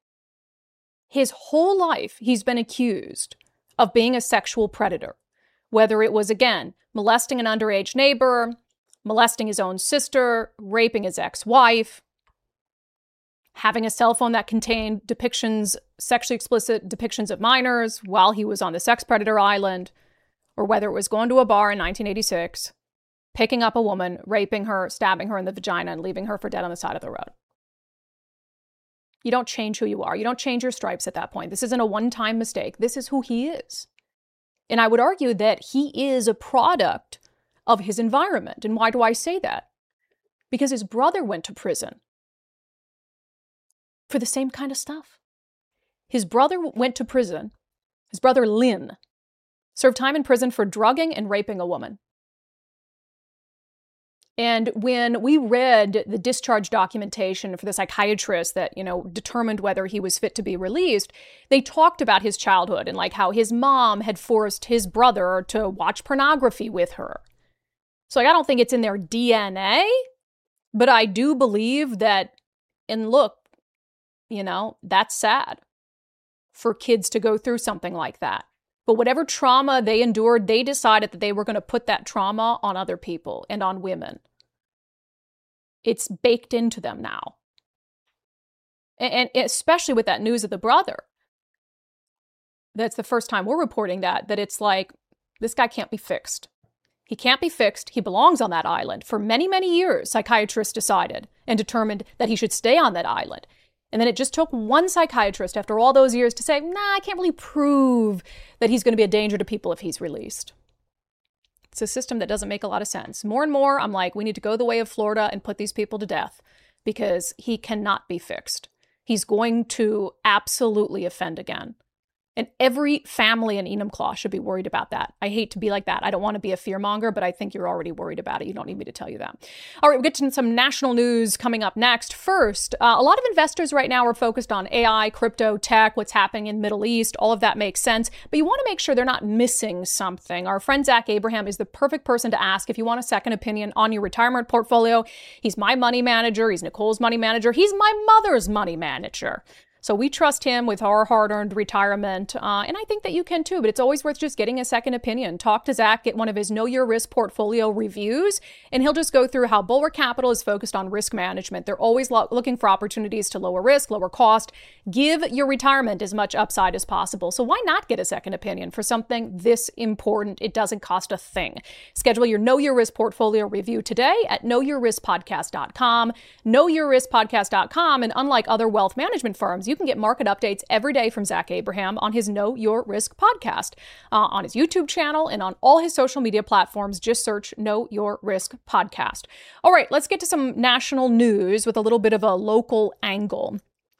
he's been accused of being a sexual predator, whether it was, again, molesting an underage neighbor, molesting his own sister, raping his ex-wife, having a cell phone that contained sexually explicit depictions of minors while he was on the sex predator island, or whether it was going to a bar in 1986, picking up a woman, raping her, stabbing her in the vagina, and leaving her for dead on the side of the road. You don't change who you are. You don't change your stripes at that point. This isn't a one-time mistake. This is who he is. And I would argue that he is a product of his environment. And why do I say that? Because his brother went to prison for the same kind of stuff. His brother went to prison. His brother, Lynn, served time in prison for drugging and raping a woman. And when we read the discharge documentation for the psychiatrist that, determined whether he was fit to be released, they talked about his childhood and like how his mom had forced his brother to watch pornography with her. So I don't think it's in their DNA, but I do believe that, and look, that's sad for kids to go through something like that. But whatever trauma they endured, they decided that they were going to put that trauma on other people and on women. It's baked into them now. And especially with that news of the brother. That's the first time we're reporting that it's like, this guy can't be fixed. He can't be fixed. He belongs on that island. For many, many years, psychiatrists decided and determined that he should stay on that island. And then it just took one psychiatrist after all those years to say, I can't really prove that he's going to be a danger to people if he's released. It's a system that doesn't make a lot of sense. More and more, I'm like, we need to go the way of Florida and put these people to death because he cannot be fixed. He's going to absolutely offend again. And every family in Enumclaw should be worried about that. I hate to be like that. I don't want to be a fearmonger, but I think you're already worried about it. You don't need me to tell you that. All right, we'll get to some national news coming up next. First, a lot of investors right now are focused on AI, crypto, tech, what's happening in the Middle East. All of that makes sense, but you want to make sure they're not missing something. Our friend Zach Abraham is the perfect person to ask if you want a second opinion on your retirement portfolio. He's my money manager. He's Nicole's money manager. He's my mother's money manager. So we trust him with our hard-earned retirement, and I think that you can too, but it's always worth just getting a second opinion. Talk to Zach, get one of his Know Your Risk portfolio reviews, and he'll just go through how Bulwark Capital is focused on risk management. They're always looking for opportunities to lower risk, lower cost, give your retirement as much upside as possible. So why not get a second opinion for something this important? It doesn't cost a thing. Schedule your Know Your Risk portfolio review today at knowyourriskpodcast.com, knowyourriskpodcast.com, and unlike other wealth management firms, you can get market updates every day from Zach Abraham on his Know Your Risk podcast, on his YouTube channel, and on all his social media platforms. Just search Know Your Risk podcast. All right, let's get to some national news with a little bit of a local angle.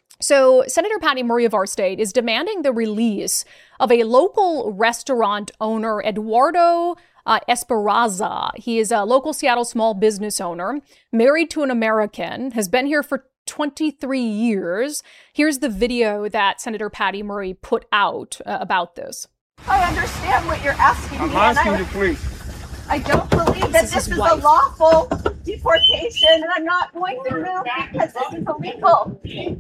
So Senator Patty Murray of our state is demanding the release of a local restaurant owner, Eduardo Esperanza. He is a local Seattle small business owner, married to an American, has been here for 23 years. Here's the video that Senator Patty Murray put out about this. I understand what you're asking me. I'm asking you, please. I don't believe that this is a lawful deportation, and I'm not going to move because this is illegal.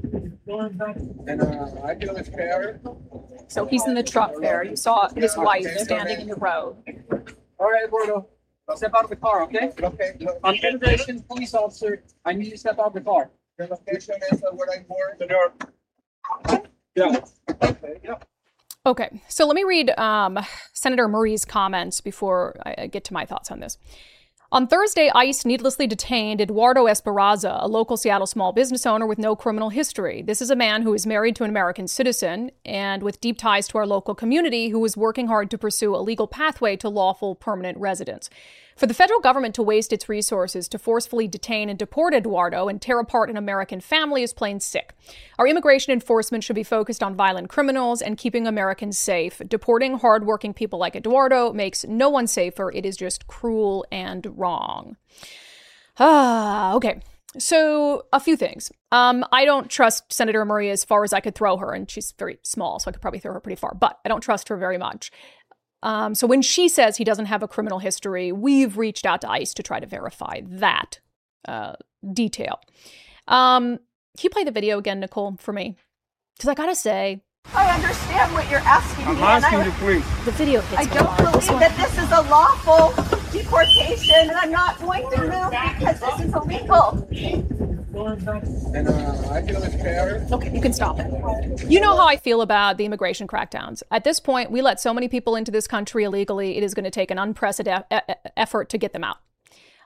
And I can repair. So he's in the truck there. You saw his wife standing in the road. All right, Eduardo. Step out of the car, okay? Okay. I'm an immigration police officer. I need you to step out of the car. Your location is where I'm born. The door. Yeah. Okay. Yeah. Okay, so let me read Senator Murray's comments before I get to my thoughts on this. On Thursday, ICE needlessly detained Eduardo Esperanza, a local Seattle small business owner with no criminal history. This is a man who is married to an American citizen and with deep ties to our local community who is working hard to pursue a legal pathway to lawful permanent residence. For the federal government to waste its resources to forcefully detain and deport Eduardo and tear apart an American family is plain sick. Our immigration enforcement should be focused on violent criminals and keeping Americans safe. Deporting hardworking people like Eduardo makes no one safer. It is just cruel and wrong. Okay. So a few things. I don't trust Senator Murray as far as I could throw her, and she's very small, so I could probably throw her pretty far, but I don't trust her very much. So when she says he doesn't have a criminal history, we've reached out to ICE to try to verify that detail. Can you play the video again, Nicole, for me? Because I gotta say, I understand what you're asking me. I'm asking you, please. The video hits I don't believe that this is a lawful deportation, and I'm not going to move because this is illegal. And I can repair. Okay, you can stop it. You know how I feel about the immigration crackdowns. At this point, we let so many people into this country illegally, it is going to take an unprecedented effort to get them out.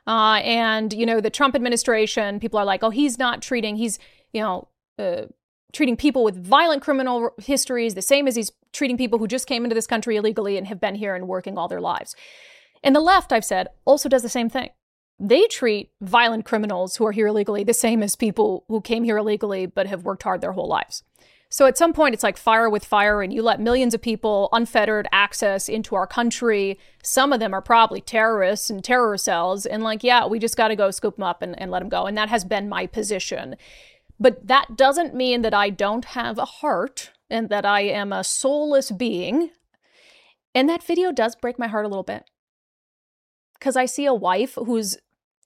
And, you know, the Trump administration, people are like, oh, he's treating people with violent criminal histories the same as he's treating people who just came into this country illegally and have been here and working all their lives. And the left, I've said, also does the same thing. They treat violent criminals who are here illegally the same as people who came here illegally but have worked hard their whole lives. So at some point, it's like fire with fire, and you let millions of people unfettered access into our country. Some of them are probably terrorists and terror cells. And like, yeah, we just got to go scoop them up and let them go. And that has been my position. But that doesn't mean that I don't have a heart and that I am a soulless being. And that video does break my heart a little bit. Because I see a wife who's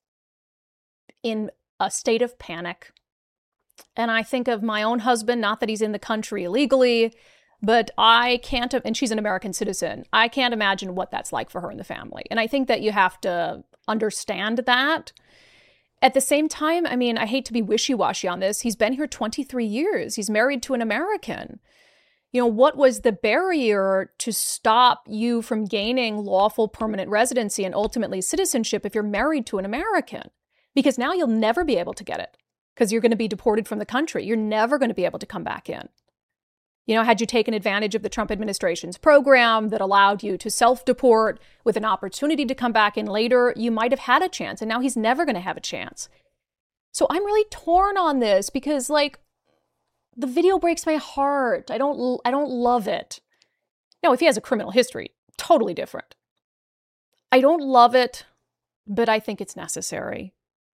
in a state of panic. And I think of my own husband, not that he's in the country illegally, but I can't, and she's an American citizen. I can't imagine what that's like for her and the family. And I think that you have to understand that. At the same time, I mean, I hate to be wishy-washy on this. He's been here 23 years. He's married to an American. You know, what was the barrier to stop you from gaining lawful permanent residency and ultimately citizenship if you're married to an American? Because now you'll never be able to get it because you're going to be deported from the country. You're never going to be able to come back in. You know, had you taken advantage of the Trump administration's program that allowed you to self-deport with an opportunity to come back in later, you might have had a chance. And now he's never going to have a chance. So I'm really torn on this because, like, the video breaks my heart. I don't love it. Now, if he has a criminal history, totally different. I don't love it, but I think it's necessary.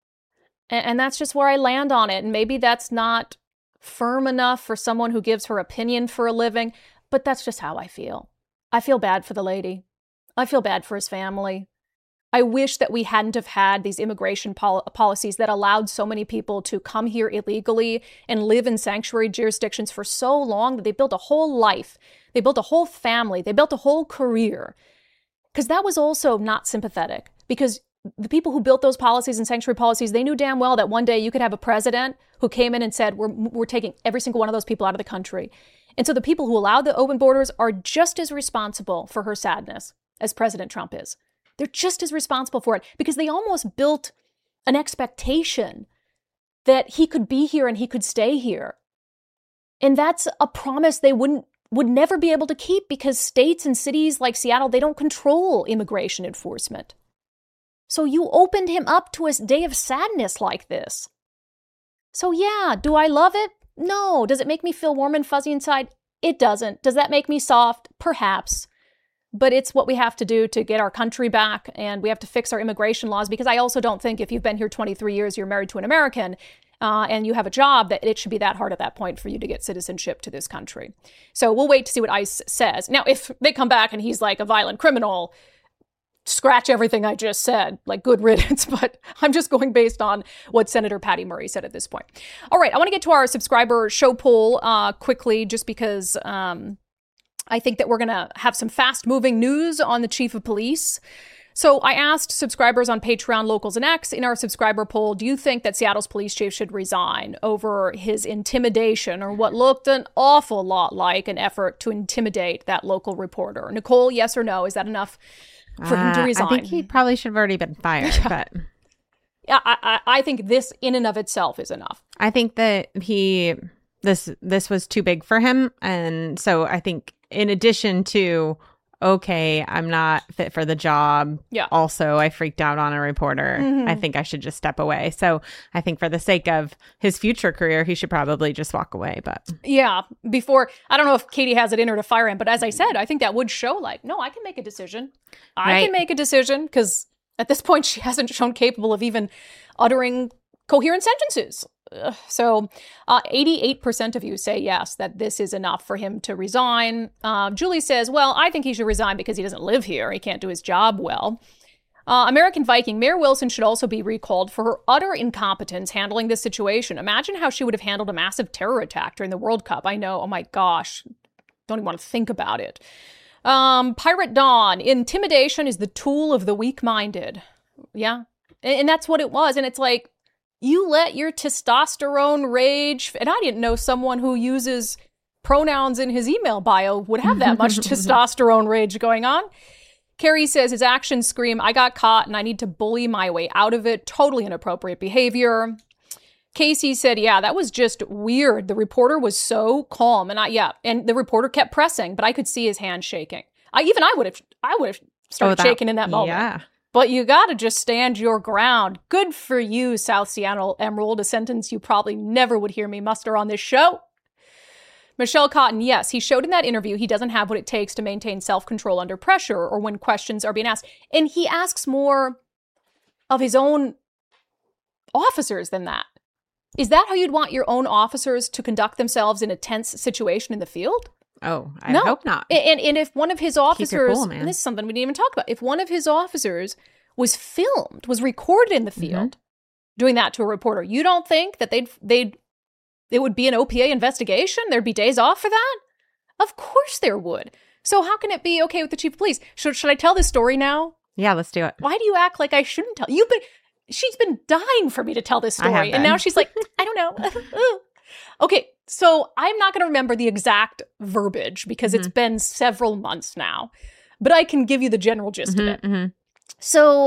And that's just where I land on it. And maybe that's not firm enough for someone who gives her opinion for a living, but that's just how I feel. I feel bad for the lady. I feel bad for his family. I wish that we hadn't have had these immigration policies that allowed so many people to come here illegally and live in sanctuary jurisdictions for so long that they built a whole life. They built a whole family. They built a whole career. Because that was also not sympathetic. Because the people who built those policies and sanctuary policies, they knew damn well that one day you could have a president who came in and said, we're taking every single one of those people out of the country. And so the people who allowed the open borders are just as responsible for her sadness as President Trump is. They're just as responsible for it because they almost built an expectation that he could be here and he could stay here. And that's a promise they would never be able to keep because states and cities like Seattle, they don't control immigration enforcement. So you opened him up to a day of sadness like this. So yeah, do I love it? No. Does it make me feel warm and fuzzy inside? It doesn't. Does that make me soft? Perhaps. But it's what we have to do to get our country back, and we have to fix our immigration laws, because I also don't think if you've been here 23 years, you're married to an American, and you have a job, that it should be that hard at that point for you to get citizenship to this country. So we'll wait to see what ICE says. Now, if they come back and he's like a violent criminal, scratch everything I just said, like good riddance, but I'm just going based on what Senator Patty Murray said at this point. All right, I want to get to our subscriber show poll quickly, just because I think that we're going to have some fast-moving news on the chief of police. So I asked subscribers on Patreon, Locals, and X in our subscriber poll, do you think that Seattle's police chief should resign over his intimidation, or what looked an awful lot like an effort to intimidate that local reporter? Nicole, yes or no? Is that enough for him to resign? I think he probably should have already been fired, but yeah, I think this in and of itself is enough. I think that this was too big for him. And so I think in addition to, okay, I'm not fit for the job. Yeah. Also, I freaked out on a reporter. Mm-hmm. I think I should just step away. So I think for the sake of his future career, he should probably just walk away. But yeah, I don't know if Katie has it in her to fire him, but as I said, I think that would show like, no, I can make a decision. I can make a decision, because at this point, she hasn't shown capable of even uttering coherent sentences. So 88% of you say yes, that this is enough for him to resign. Julie says, well, I think he should resign because he doesn't live here. He can't do his job well. American Viking, Mayor Wilson should also be recalled for her utter incompetence handling this situation. Imagine how she would have handled a massive terror attack during the World Cup. I know, oh my gosh, don't even want to think about it. Pirate Dawn, intimidation is the tool of the weak-minded. Yeah, and that's what it was. And it's like, you let your testosterone rage, and I didn't know someone who uses pronouns in his email bio would have that much testosterone rage going on. Carrie says his actions scream, I got caught and I need to bully my way out of it. Totally inappropriate behavior. Casey said, yeah, that was just weird. The reporter was so calm. And the reporter kept pressing, but I could see his hand shaking. I would have started shaking in that moment. Yeah. But you got to just stand your ground. Good for you, South Seattle Emerald, a sentence you probably never would hear me muster on this show. Michelle Cotton, yes, he showed in that interview he doesn't have what it takes to maintain self-control under pressure or when questions are being asked. And he asks more of his own officers than that. Is that how you'd want your own officers to conduct themselves in a tense situation in the field? Oh, I hope not. And if one of his officers, cool, man. and this is something we didn't even talk about, if one of his officers was filmed, was recorded in the field, doing that to a reporter, you don't think that it would be an OPA investigation? There'd be days off for that? Of course there would. So how can it be okay with the chief of police? Should I tell this story now? Yeah, let's do it. Why do you act like I shouldn't tell? She's been dying for me to tell this story. And now she's like, I don't know. Okay, so I'm not going to remember the exact verbiage because it's been several months now. But I can give you the general gist of it. So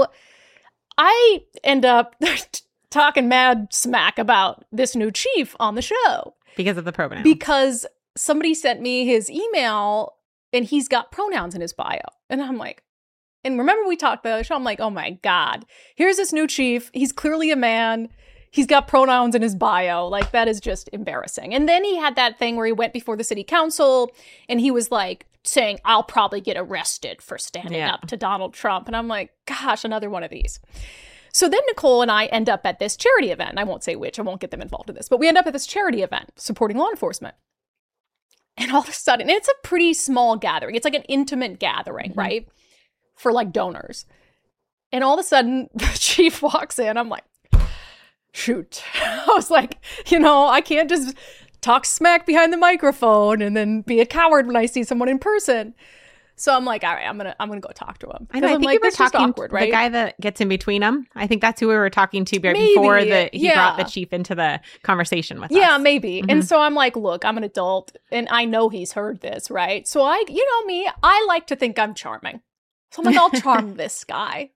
I end up talking mad smack about this new chief on the show. Because of the pronouns. Because somebody sent me his email and he's got pronouns in his bio. And I'm like, and remember we talked about the show? I'm like, oh my God, here's this new chief. He's clearly a man. He's got pronouns in his bio. Like, that is just embarrassing. And then he had that thing where he went before the city council and he was like saying, I'll probably get arrested for standing up to Donald Trump. And I'm like, gosh, another one of these. So then Nicole and I end up at this charity event. I won't say which. I won't get them involved in this. But we end up at this charity event supporting law enforcement. And all of a sudden, it's a pretty small gathering. It's like an intimate gathering, right? For like donors. And all of a sudden, the chief walks in. I'm like, shoot. I was like, I can't just talk smack behind the microphone and then be a coward when I see someone in person. So I'm like, all right, I'm gonna go talk to him. I know. I think you were talking awkward, right? The guy that gets in between them. I think that's who we were talking to before he brought the chief into the conversation with us. Yeah, maybe. And so I'm like, look, I'm an adult and I know he's heard this, right? So I like to think I'm charming. So I'm like, I'll charm this guy.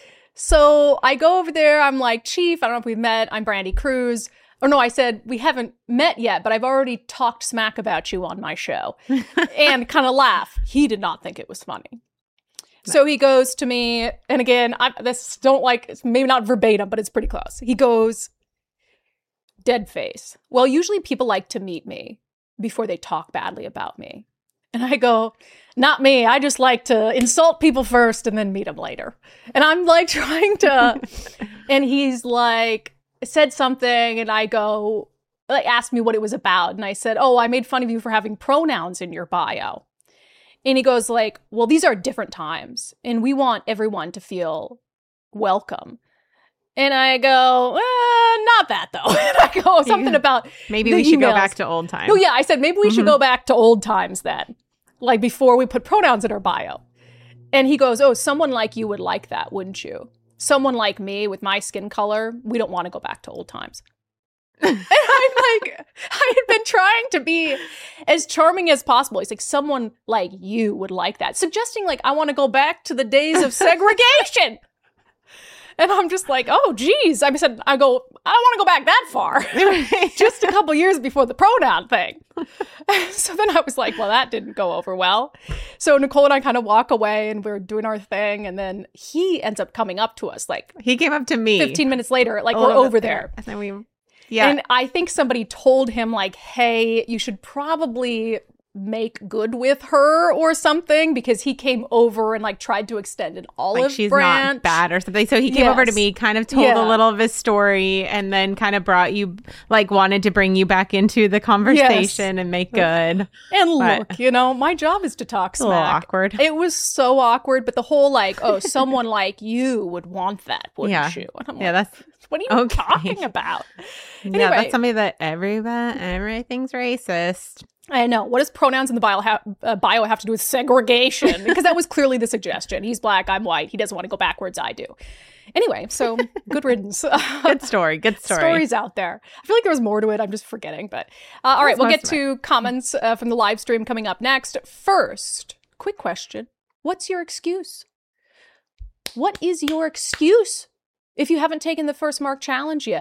So I go over there. I'm like, Chief, I don't know if we've met. I'm Brandi Kruse. Or no, I said, we haven't met yet, but I've already talked smack about you on my show. And kind of laugh. He did not think it was funny. No. So he goes to me, and again, it's maybe not verbatim, but it's pretty close. He goes, dead face. Well, usually people like to meet me before they talk badly about me. And I go, not me. I just like to insult people first and then meet them later. And I'm like trying to, and he's like, said something and I go, like, asked me what it was about. And I said, oh, I made fun of you for having pronouns in your bio. And he goes like, well, these are different times and we want everyone to feel welcome. And I go, not that though. And I go something about maybe we should go back to old times. Oh yeah, I said maybe we should go back to old times then, like before we put pronouns in our bio. And he goes, oh, someone like you would like that, wouldn't you? Someone like me with my skin color, we don't want to go back to old times. And I'm like, I had been trying to be as charming as possible. He's like, someone like you would like that. Suggesting like, I want to go back to the days of segregation. And I'm just like, oh, geez. I don't want to go back that far. Just a couple years before the pronoun thing. So then I was like, well, that didn't go over well. So Nicole and I kind of walk away and we're doing our thing. And then he ends up coming up to us. Like, he came up to me 15 minutes later, like we're over there. And then and I think somebody told him like, hey, you should probably make good with her or something, because he came over and like tried to extend an olive like she's branch. Not bad or something. So he came over to me, kind of told a little of his story, and then kind of brought you, like, wanted to bring you back into the conversation and make good. And look, my job is to talk smack. A little awkward. It was so awkward, but the whole like, oh, someone like you would want that, wouldn't you? And I'm like, that's what are you talking about? Anyway, that's somebody that everything's racist. I know. What does pronouns in the bio have to do with segregation? Because that was clearly the suggestion. He's black, I'm white. He doesn't want to go backwards, I do. Anyway, so good riddance. Good story. Stories out there. I feel like there was more to it. I'm just forgetting. But all right, we'll get to comments from the live stream coming up next. First, quick question. What's your excuse? What is your excuse if you haven't taken the first Mark challenge yet?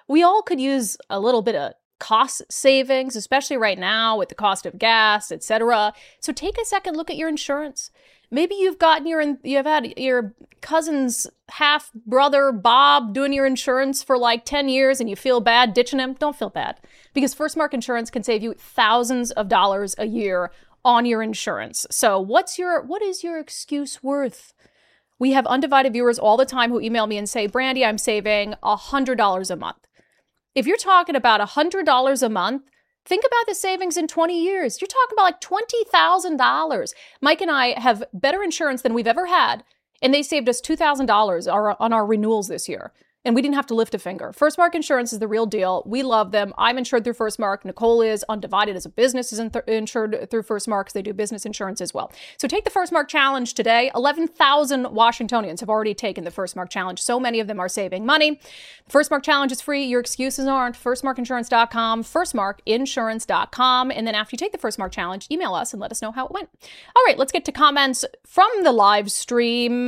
we all could use a little bit of cost savings, especially right now with the cost of gas, etc. So take a second look at your insurance. Maybe you've had your cousin's half brother Bob doing your insurance for like 10 years and you feel bad ditching him. Don't feel bad, because Firstmark Insurance can save you thousands of dollars a year on your insurance. So what is your excuse worth? We have Undivided viewers all the time who email me and say, Brandy, I'm saving $100 a month. If you're talking about $100 a month, think about the savings in 20 years. You're talking about like $20,000. Mike and I have better insurance than we've ever had, and they saved us $2,000 on our renewals this year. And we didn't have to lift a finger. Firstmark Insurance is the real deal. We love them. I'm insured through Firstmark. Nicole is. Undivided as a business is insured through Firstmark because they do business insurance as well. So take the Firstmark Challenge today. 11,000 Washingtonians have already taken the Firstmark Challenge. So many of them are saving money. The Firstmark Challenge is free. Your excuses aren't. Firstmarkinsurance.com, firstmarkinsurance.com. And then after you take the Firstmark Challenge, email us and let us know how it went. All right, let's get to comments from the live stream.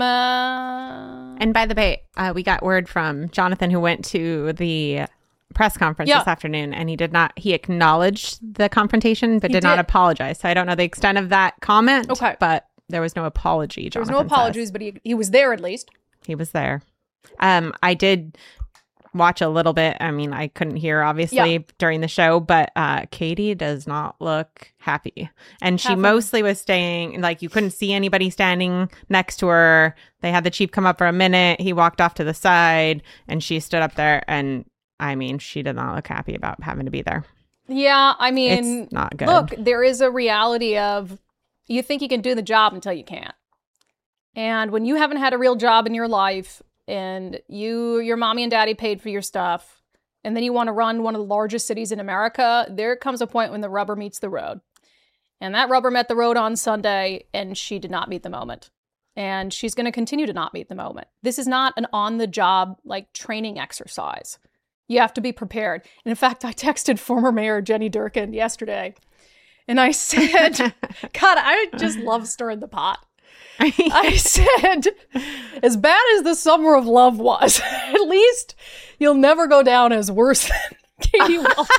And by the way, we got word from Jonathan, who went to the press conference this afternoon, and he acknowledged the confrontation, but did not apologize. So I don't know the extent of that comment, but there was no apology. There was no apologies, but he was there at least. He was there. I did watch a little bit. I mean, I couldn't hear, obviously, during the show, but Katie does not look happy. And she mostly was staying, like, you couldn't see anybody standing next to her. They had the chief come up for a minute. He walked off to the side, and she stood up there. And, I mean, she did not look happy about having to be there. Yeah, I mean, it's not good. Look, there is a reality of you think you can do the job until you can't. And when you haven't had a real job in your life, and your mommy and daddy paid for your stuff, and then you want to run one of the largest cities in America, there comes a point when the rubber meets the road. And that rubber met the road on Sunday, and she did not meet the moment. And she's going to continue to not meet the moment. This is not an on-the-job, like, training exercise. You have to be prepared. And in fact, I texted former Mayor Jenny Durkin yesterday, and I said, God, I just love stirring the pot. I said, as bad as the summer of love was, at least you'll never go down as worse than Katie will.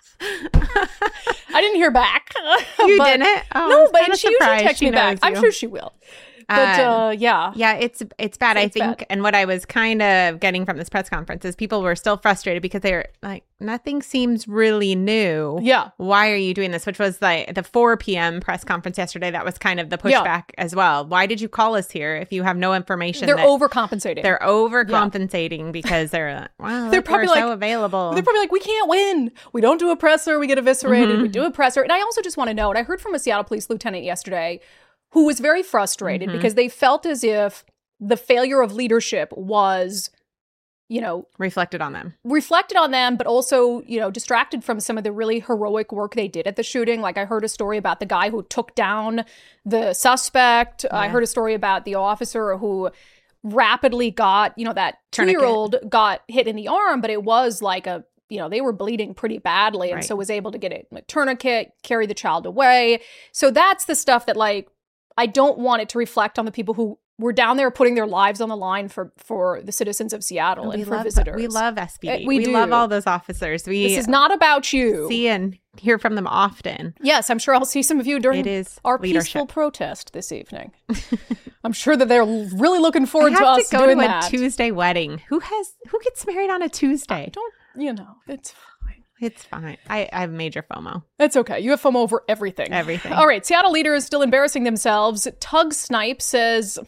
I didn't hear back. You didn't? Oh, no, but she usually texts me back. I'm sure she will. But yeah, it's bad. I think, and what I was kind of getting from this press conference is people were still frustrated because they were like, nothing seems really new. Yeah, why are you doing this? Which was like the 4 p.m. press conference yesterday. That was kind of the pushback as well. Why did you call us here if you have no information? They're overcompensating. They're overcompensating because they're like, wow, they're probably so available. They're probably like, we can't win. We don't do a presser. We get eviscerated. We do a presser. And I also just want to note, I heard from a Seattle police lieutenant yesterday who was very frustrated because they felt as if the failure of leadership was, reflected on them, but also, distracted from some of the really heroic work they did at the shooting. Like, I heard a story about the guy who took down the suspect. Yeah. I heard a story about the officer rapidly got, that 2-year-old got hit in the arm, but it was like they were bleeding pretty badly. And so was able to get a tourniquet, carry the child away. So that's the stuff that, like, I don't want it to reflect on the people who were down there putting their lives on the line for the citizens of Seattle and for visitors. We love SPD. We love all those officers. This is not about you. See and hear from them often. Yes, I'm sure I'll see some of you during our peaceful protest this evening. I'm sure that they're really looking forward to us doing that. I have to go to a Tuesday wedding. Who gets married on a Tuesday? It's fine. It's fine. I have major FOMO. It's okay. You have FOMO over everything. Everything. All right. Seattle leaders still embarrassing themselves. Tug Snipe says,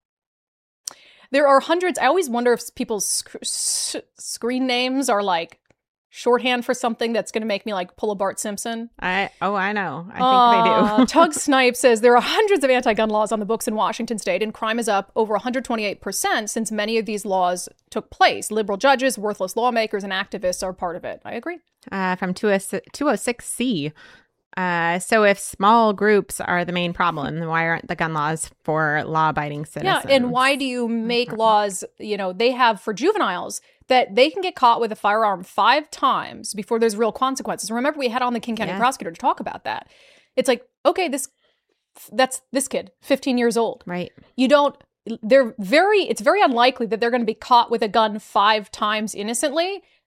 there are hundreds. I always wonder if people's screen names are like shorthand for something that's going to make me like pull a Bart Simpson. I know. I think they do. Tug Snipe says there are hundreds of anti-gun laws on the books in Washington state, and crime is up over 128% since many of these laws took place. Liberal judges, worthless lawmakers, and activists are part of it. I agree. From 206C. So if small groups are the main problem, then why aren't the gun laws for law-abiding citizens? Yeah, and why do you make laws, they have for juveniles that they can get caught with a firearm 5 times before there's real consequences. Remember, we had on the King County prosecutor to talk about that. It's like, okay, that's this kid, 15 years old. Right. It's very unlikely that they're going to be caught with a gun 5 times innocently.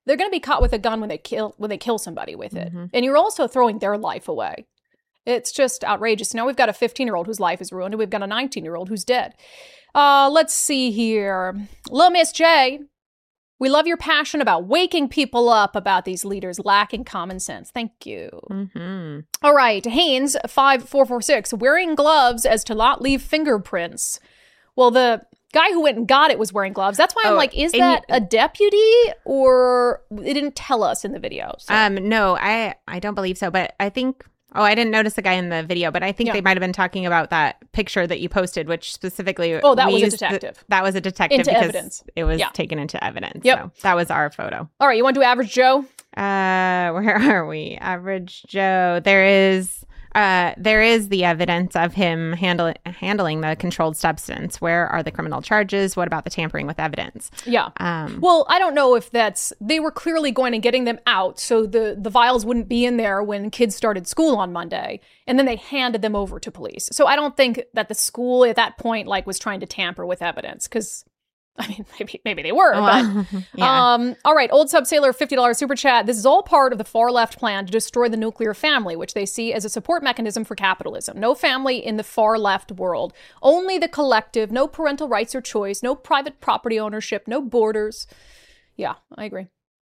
they're going to be caught with a gun when they kill somebody with it. And you're also throwing their life away. It's just outrageous. Now we've got a 15-year-old whose life is ruined, and we've got a 19-year-old who's dead. Let's see here. Lil Miss J, we love your passion about waking people up about these leaders lacking common sense. Thank you. All right. Haynes, 5446, wearing gloves as to not leave fingerprints. Well, the guy who went and got it was wearing gloves. That's why I'm like, is that a deputy? Or it didn't tell us in the video. So. No, I don't believe so. But I think... Oh, I didn't notice the guy in the video, but I think they might have been talking about that picture that you posted, which specifically... Oh, that was a detective. That was a detective into because evidence. It was taken into evidence. Yep. So that was our photo. All right, you want to do Average Joe? Where are we? Average Joe. There is the evidence of him handling the controlled substance. Where are the criminal charges? What about the tampering with evidence? Yeah. Well, I don't know if they were clearly going and getting them out so the vials wouldn't be in there when kids started school on Monday, and then they handed them over to police. So I don't think that the school at that point was trying to tamper with evidence, because I mean, maybe they were, but yeah. All right, Old Sub Sailor, $50 super chat. This is all part of the far left plan to destroy the nuclear family, which they see as a support mechanism for capitalism. No family in the far left world, only the collective. No parental rights or choice. No private property ownership. No borders. Yeah, I agree.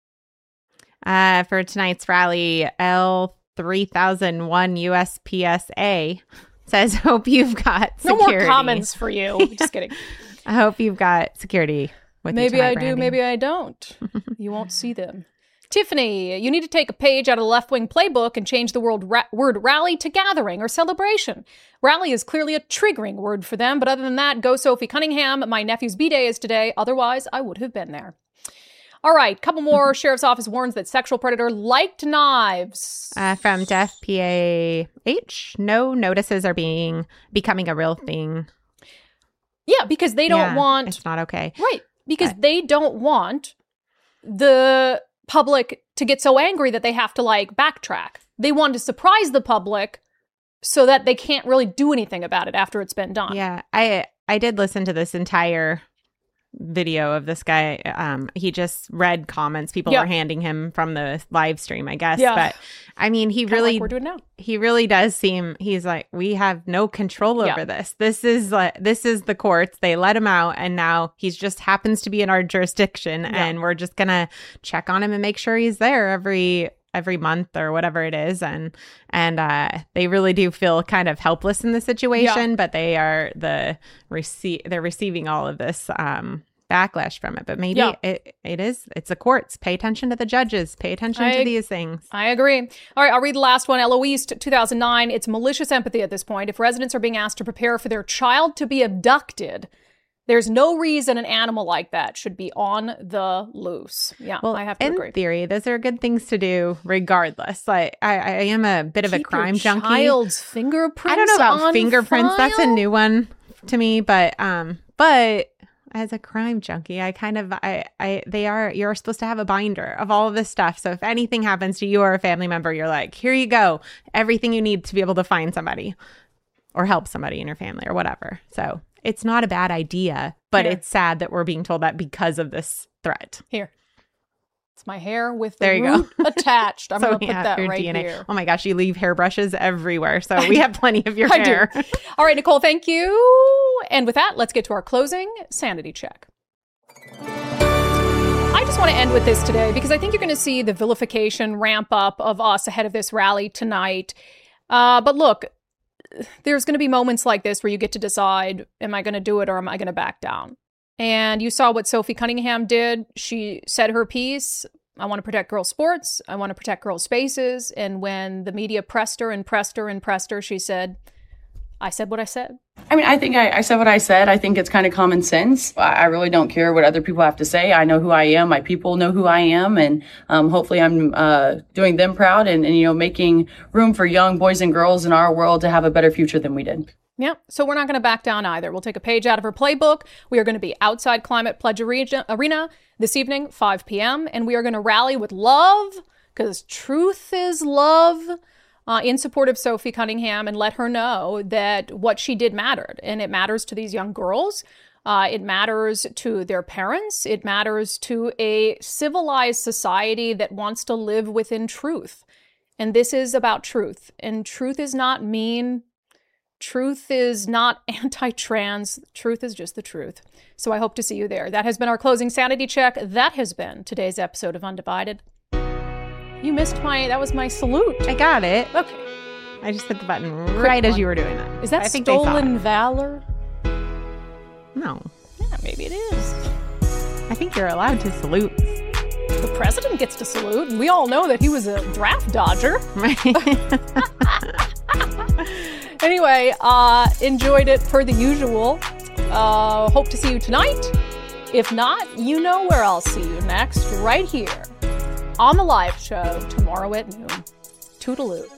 For tonight's rally, L3001 USPSA says, "Hope you've got security." No more comments for you. Just kidding. I hope you've got security with you Maybe tonight, I Brandy. do, maybe I don't. You won't see them. Tiffany, you need to take a page out of the left-wing playbook and change the word rally to gathering or celebration. Rally is clearly a triggering word for them, but other than that, go Sophie Cunningham. My nephew's B-Day is today. Otherwise, I would have been there. All right, couple more. Sheriff's Office warns that sexual predator liked knives. From Deaf PAH, no notices are becoming a real thing. Yeah, because they don't want... It's not okay. Right, because they don't want the public to get so angry that they have to, backtrack. They want to surprise the public so that they can't really do anything about it after it's been done. Yeah, I did listen to this entire video of this guy. He just read comments people were handing him from the live stream, I guess. But I mean, he really, like we're doing now. He really does seem, he's like, we have no control over this. This is the courts. They let him out, and now he's just happens to be in our jurisdiction, and we're just gonna check on him and make sure he's there every month or whatever it is. And they really do feel kind of helpless in the situation, but they're receiving all of this backlash from it. But maybe it's the courts. Pay attention to the judges. Pay attention to these things. I agree. All right, I'll read the last one. Eloise, 2009. It's malicious empathy at this point. If residents are being asked to prepare for their child to be abducted, there's no reason an animal like that should be on the loose. Yeah, well, I have to agree. In theory, those are good things to do regardless. Like, I am a bit of a crime junkie. Child's fingerprints. I don't know about on fingerprints. file? That's a new one to me. But as a crime junkie, you're supposed to have a binder of all of this stuff. So if anything happens to you or a family member, you're like, here you go. Everything you need to be able to find somebody or help somebody in your family or whatever. So it's not a bad idea, but it's sad that we're being told that because of this threat. Here. It's my hair with the root attached. I'm going to put that right DNA. Here. Oh my gosh, you leave hairbrushes everywhere. So we have plenty of your hair. I do. All right, Nicole, thank you. And with that, let's get to our closing sanity check. I just want to end with this today because I think you're going to see the vilification ramp up of us ahead of this rally tonight. But look, there's going to be moments like this where you get to decide, am I going to do it or am I going to back down? And you saw what Sophie Cunningham did. She said her piece. I want to protect girls' sports. I want to protect girls' spaces. And when the media pressed her, she said, I said what I said. I mean, I think I said what I said. I think it's kind of common sense. I really don't care what other people have to say. I know who I am. My people know who I am. And hopefully I'm doing them proud and making room for young boys and girls in our world to have a better future than we did. Yeah, so we're not going to back down either. We'll take a page out of her playbook. We are going to be outside Climate Pledge Arena this evening, 5 p.m., and we are going to rally with love, because truth is love. in support of Sophie Cunningham and let her know that what she did mattered. And it matters to these young girls. It matters to their parents. It matters to a civilized society that wants to live within truth. And this is about truth. And truth is not mean. Truth is not anti-trans. Truth is just the truth. So I hope to see you there. That has been our closing sanity check. That has been today's episode of Undivided. You missed that was my salute. I got it. Okay. I just hit the button right as you were doing that. Is that stolen valor? No. Yeah, maybe it is. I think you're allowed to salute. The president gets to salute. We all know that he was a draft dodger. Right. Anyway, enjoyed it per the usual. Hope to see you tonight. If not, you know where I'll see you next, right here on the live show tomorrow at noon. Toodaloo.